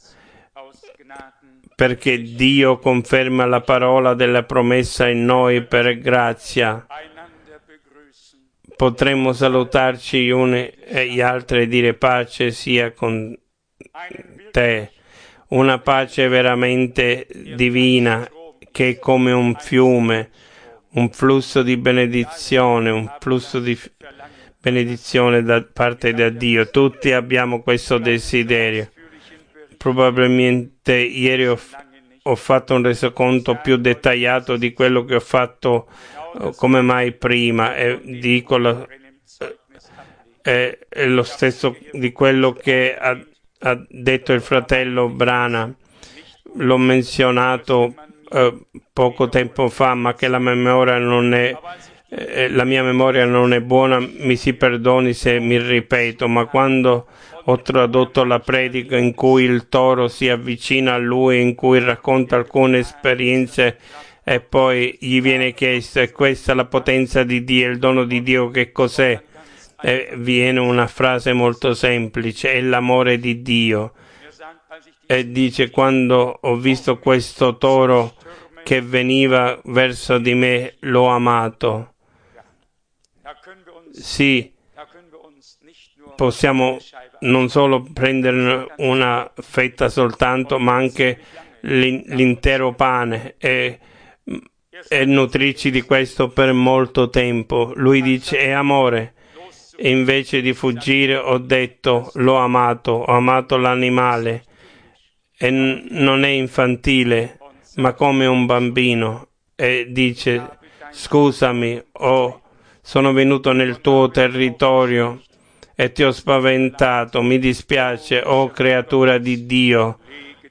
perché Dio conferma la parola della promessa in noi per grazia. Potremmo salutarci gli uni e gli altri e dire: pace sia con te. Una pace veramente divina, che è come un fiume, un flusso di benedizione, da parte di Dio. Tutti abbiamo questo desiderio. Probabilmente ieri ho fatto un resoconto più dettagliato di quello che ho fatto come mai prima, e dico lo stesso di quello che ha detto il fratello Branham. L'ho menzionato poco tempo fa, ma che la mia memoria non è buona, mi si perdoni se mi ripeto, ma quando ho tradotto la predica in cui il toro si avvicina a lui, in cui racconta alcune esperienze e poi gli viene chiesto: è questa la potenza di Dio, il dono di Dio, che cos'è? E viene una frase molto semplice: è l'amore di Dio. E dice: quando ho visto questo toro che veniva verso di me, l'ho amato. Sì, possiamo non solo prendere una fetta soltanto, ma anche l'intero pane e nutrirci di questo per molto tempo. Lui dice: è amore. E invece di fuggire ho detto: ho amato l'animale. E non è infantile, ma come un bambino. E dice: scusami, sono venuto nel tuo territorio e ti ho spaventato, mi dispiace, creatura di Dio,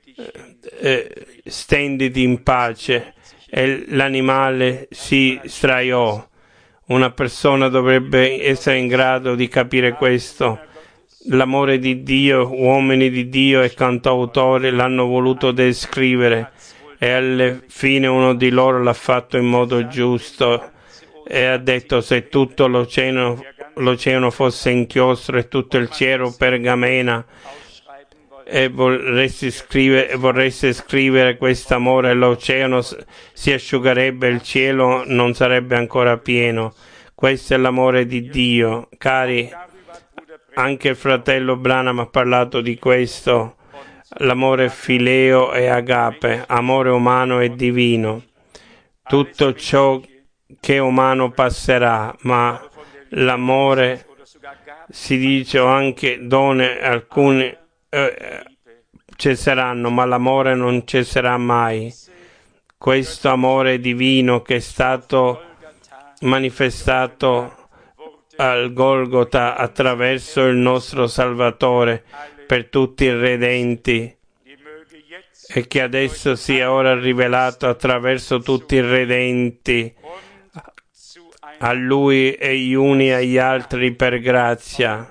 stenditi in pace. E l'animale si sdraiò. Una persona dovrebbe essere in grado di capire questo. L'amore di Dio, uomini di Dio e cantautori l'hanno voluto descrivere, e alla fine uno di loro l'ha fatto in modo giusto e ha detto: se tutto l'oceano fosse inchiostro e tutto il cielo pergamena, e vorreste scrivere quest'amore, l'oceano si asciugherebbe, il cielo non sarebbe ancora pieno. Questo è l'amore di Dio, cari. Anche il fratello Branham ha parlato di questo: l'amore fileo e agape, amore umano e divino. Tutto ciò che è umano passerà, ma l'amore, si dice, o anche donne, alcuni cesseranno, ma l'amore non cesserà mai. Questo amore divino che è stato manifestato al Golgota attraverso il nostro Salvatore per tutti i redenti, e che adesso sia ora rivelato attraverso tutti i redenti a Lui e gli uni agli altri per grazia,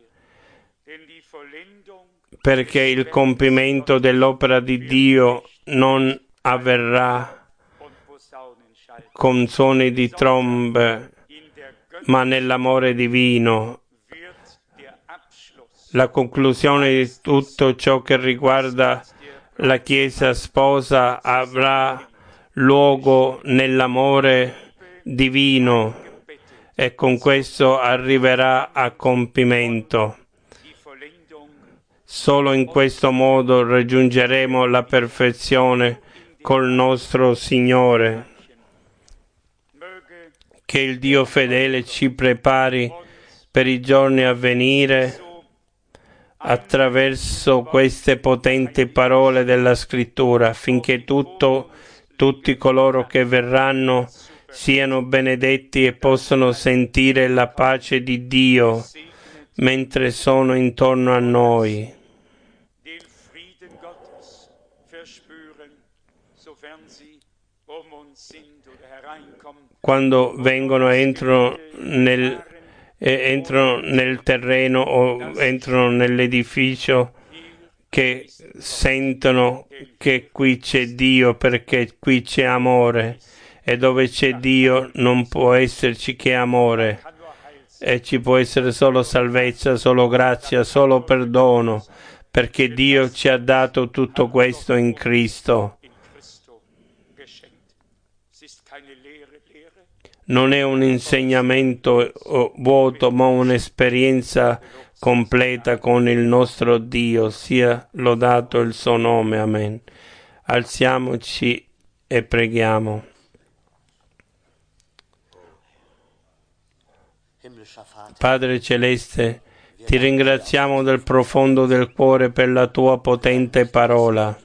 perché il compimento dell'opera di Dio non avverrà con suoni di trombe, ma nell'amore divino la conclusione di tutto ciò che riguarda la Chiesa sposa avrà luogo nell'amore divino e con questo arriverà a compimento. Solo in questo modo raggiungeremo la perfezione col nostro Signore. Che il Dio fedele ci prepari per i giorni a venire attraverso queste potenti parole della Scrittura, affinché tutti coloro che verranno siano benedetti e possano sentire la pace di Dio mentre sono intorno a noi. Quando vengono entrano nel terreno o entrano nell'edificio, che sentono che qui c'è Dio, perché qui c'è amore, e dove c'è Dio non può esserci che amore, e ci può essere solo salvezza, solo grazia, solo perdono, perché Dio ci ha dato tutto questo in Cristo. Non è un insegnamento vuoto, ma un'esperienza completa con il nostro Dio. Sia lodato il suo nome. Amen. Alziamoci e preghiamo. Padre Celeste, ti ringraziamo del profondo del cuore per la tua potente parola.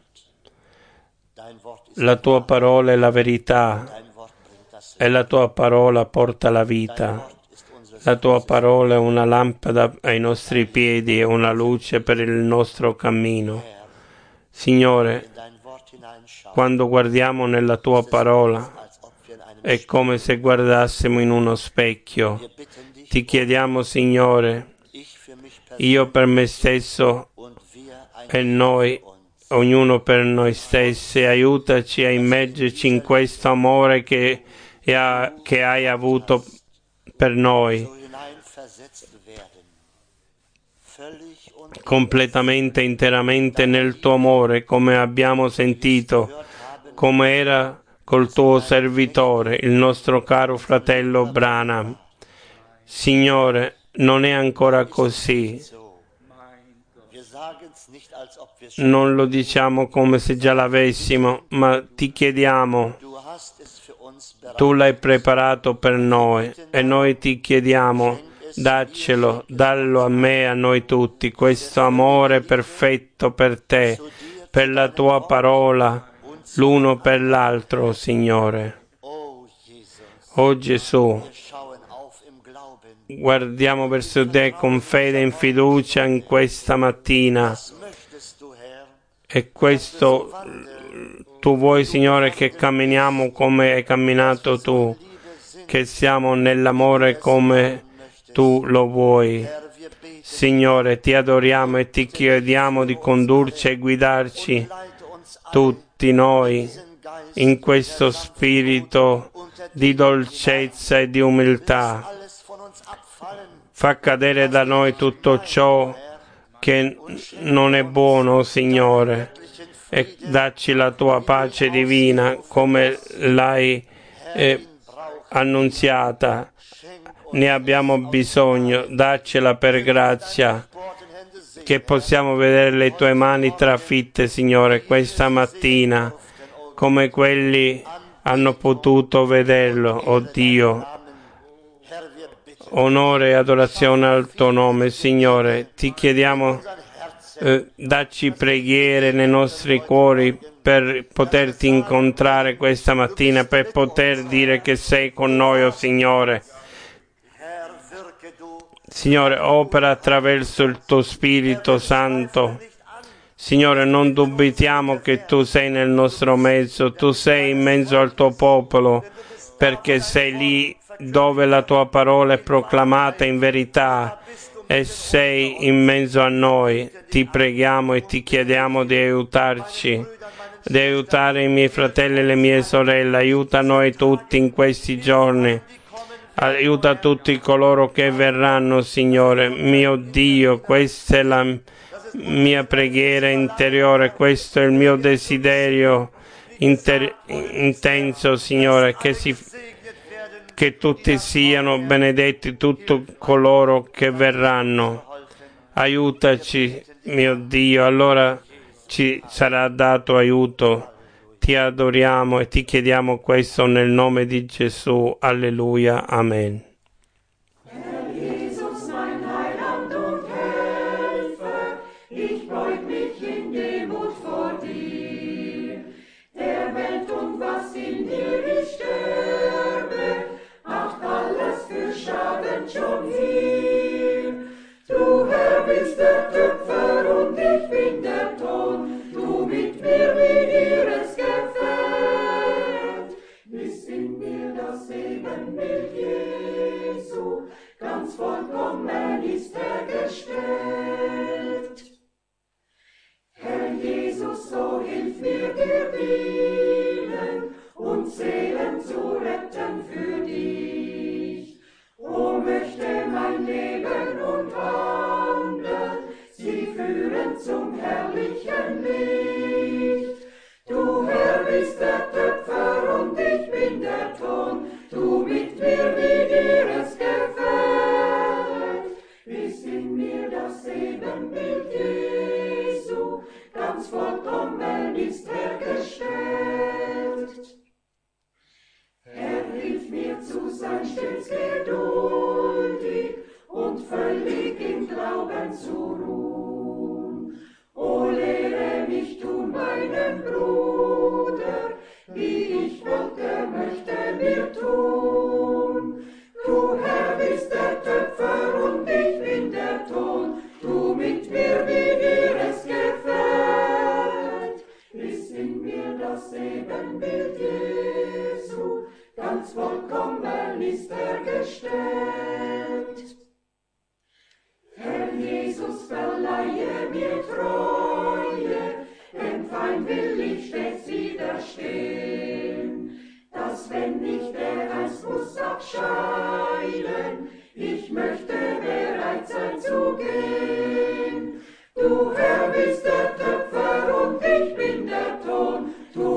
La tua parola è la verità. E la tua parola porta la vita. La tua parola è una lampada ai nostri piedi e una luce per il nostro cammino. Signore, quando guardiamo nella tua parola, è come se guardassimo in uno specchio. Ti chiediamo, Signore, io per me stesso e noi, ognuno per noi stessi, aiutaci a immergerci in questo amore che hai avuto per noi, completamente, interamente nel tuo amore, come abbiamo sentito, come era col tuo servitore, il nostro caro fratello Branham. Signore, non è ancora così. Non lo diciamo come se già l'avessimo, ma ti chiediamo, tu l'hai preparato per noi e noi ti chiediamo, daccelo, dallo a me e a noi tutti, questo amore perfetto per te, per la tua parola, l'uno per l'altro, Signore. Oh Gesù, guardiamo verso te con fede e in fiducia in questa mattina. E questo tu vuoi, Signore, che camminiamo come hai camminato tu, che siamo nell'amore come tu lo vuoi. Signore, ti adoriamo e ti chiediamo di condurci e guidarci tutti noi in questo spirito di dolcezza e di umiltà. Fa cadere da noi tutto ciò che non è buono, Signore, e dacci la tua pace divina come l'hai annunziata. Ne abbiamo bisogno, daccela per grazia, che possiamo vedere le tue mani trafitte, Signore, questa mattina, come quelli hanno potuto vederlo, oh Dio. Onore e adorazione al tuo nome, Signore. Ti chiediamo, dacci preghiere nei nostri cuori per poterti incontrare questa mattina, per poter dire che sei con noi, oh Signore. Signore, opera attraverso il tuo Spirito Santo. Signore, non dubitiamo che tu sei nel nostro mezzo, tu sei in mezzo al tuo popolo, perché sei lì dove la tua parola è proclamata in verità e sei in mezzo a noi. Ti preghiamo e ti chiediamo di aiutarci, di aiutare i miei fratelli e le mie sorelle. Aiuta noi tutti in questi giorni Aiuta tutti coloro che verranno, Signore. Mio Dio, questa è la mia preghiera interiore, questo è il mio desiderio intenso, Signore, che tutti siano benedetti, tutti coloro che verranno. Aiutaci, mio Dio, allora ci sarà dato aiuto. Ti adoriamo e ti chiediamo questo nel nome di Gesù. Alleluia. Amen. Herr Jesus, mein Heiland und Helfer, ich beug mich in Demut vor dir. Der Welt und was in ihr ich sterbe, macht alles für Schaden schon hier. Du Herr bist der Töpfer und ich bin der Ton, du mit mir wie dir es gefällt. Ist in mir das Ebenbild Jesu, ganz vollkommen ist gestellt. Herr Jesus, so hilf mir dir dienen und Seelen zu retten für dich. O möchte mein Leben und Handeln sie führen zum herrlichen Licht. Du Herr bist der Töpfer und ich bin der Ton, du mit mir, wie dir es gefällt. Ist in mir das Ebenbild Jesu, ganz vollkommen ist hergestellt. Herr, hilf mir zu sein stets geduldig und völlig im Glauben zu ruhen. O lehre mich tun meinen Bruder, wie ich wollte, möchte mir tun. Du Herr bist der Töpfer und ich bin der Ton, du mit mir, wie dir es gefällt. Ist in mir das Ebenbild Jesu, ganz vollkommen ist gestellt. Herr Jesus, verleihe mir Treue, dem Feind will ich stets widerstehen. Dass wenn ich der Geist muss abscheiden, ich möchte bereit sein zu gehen. Du Herr bist der Töpfer und ich bin der Ton, du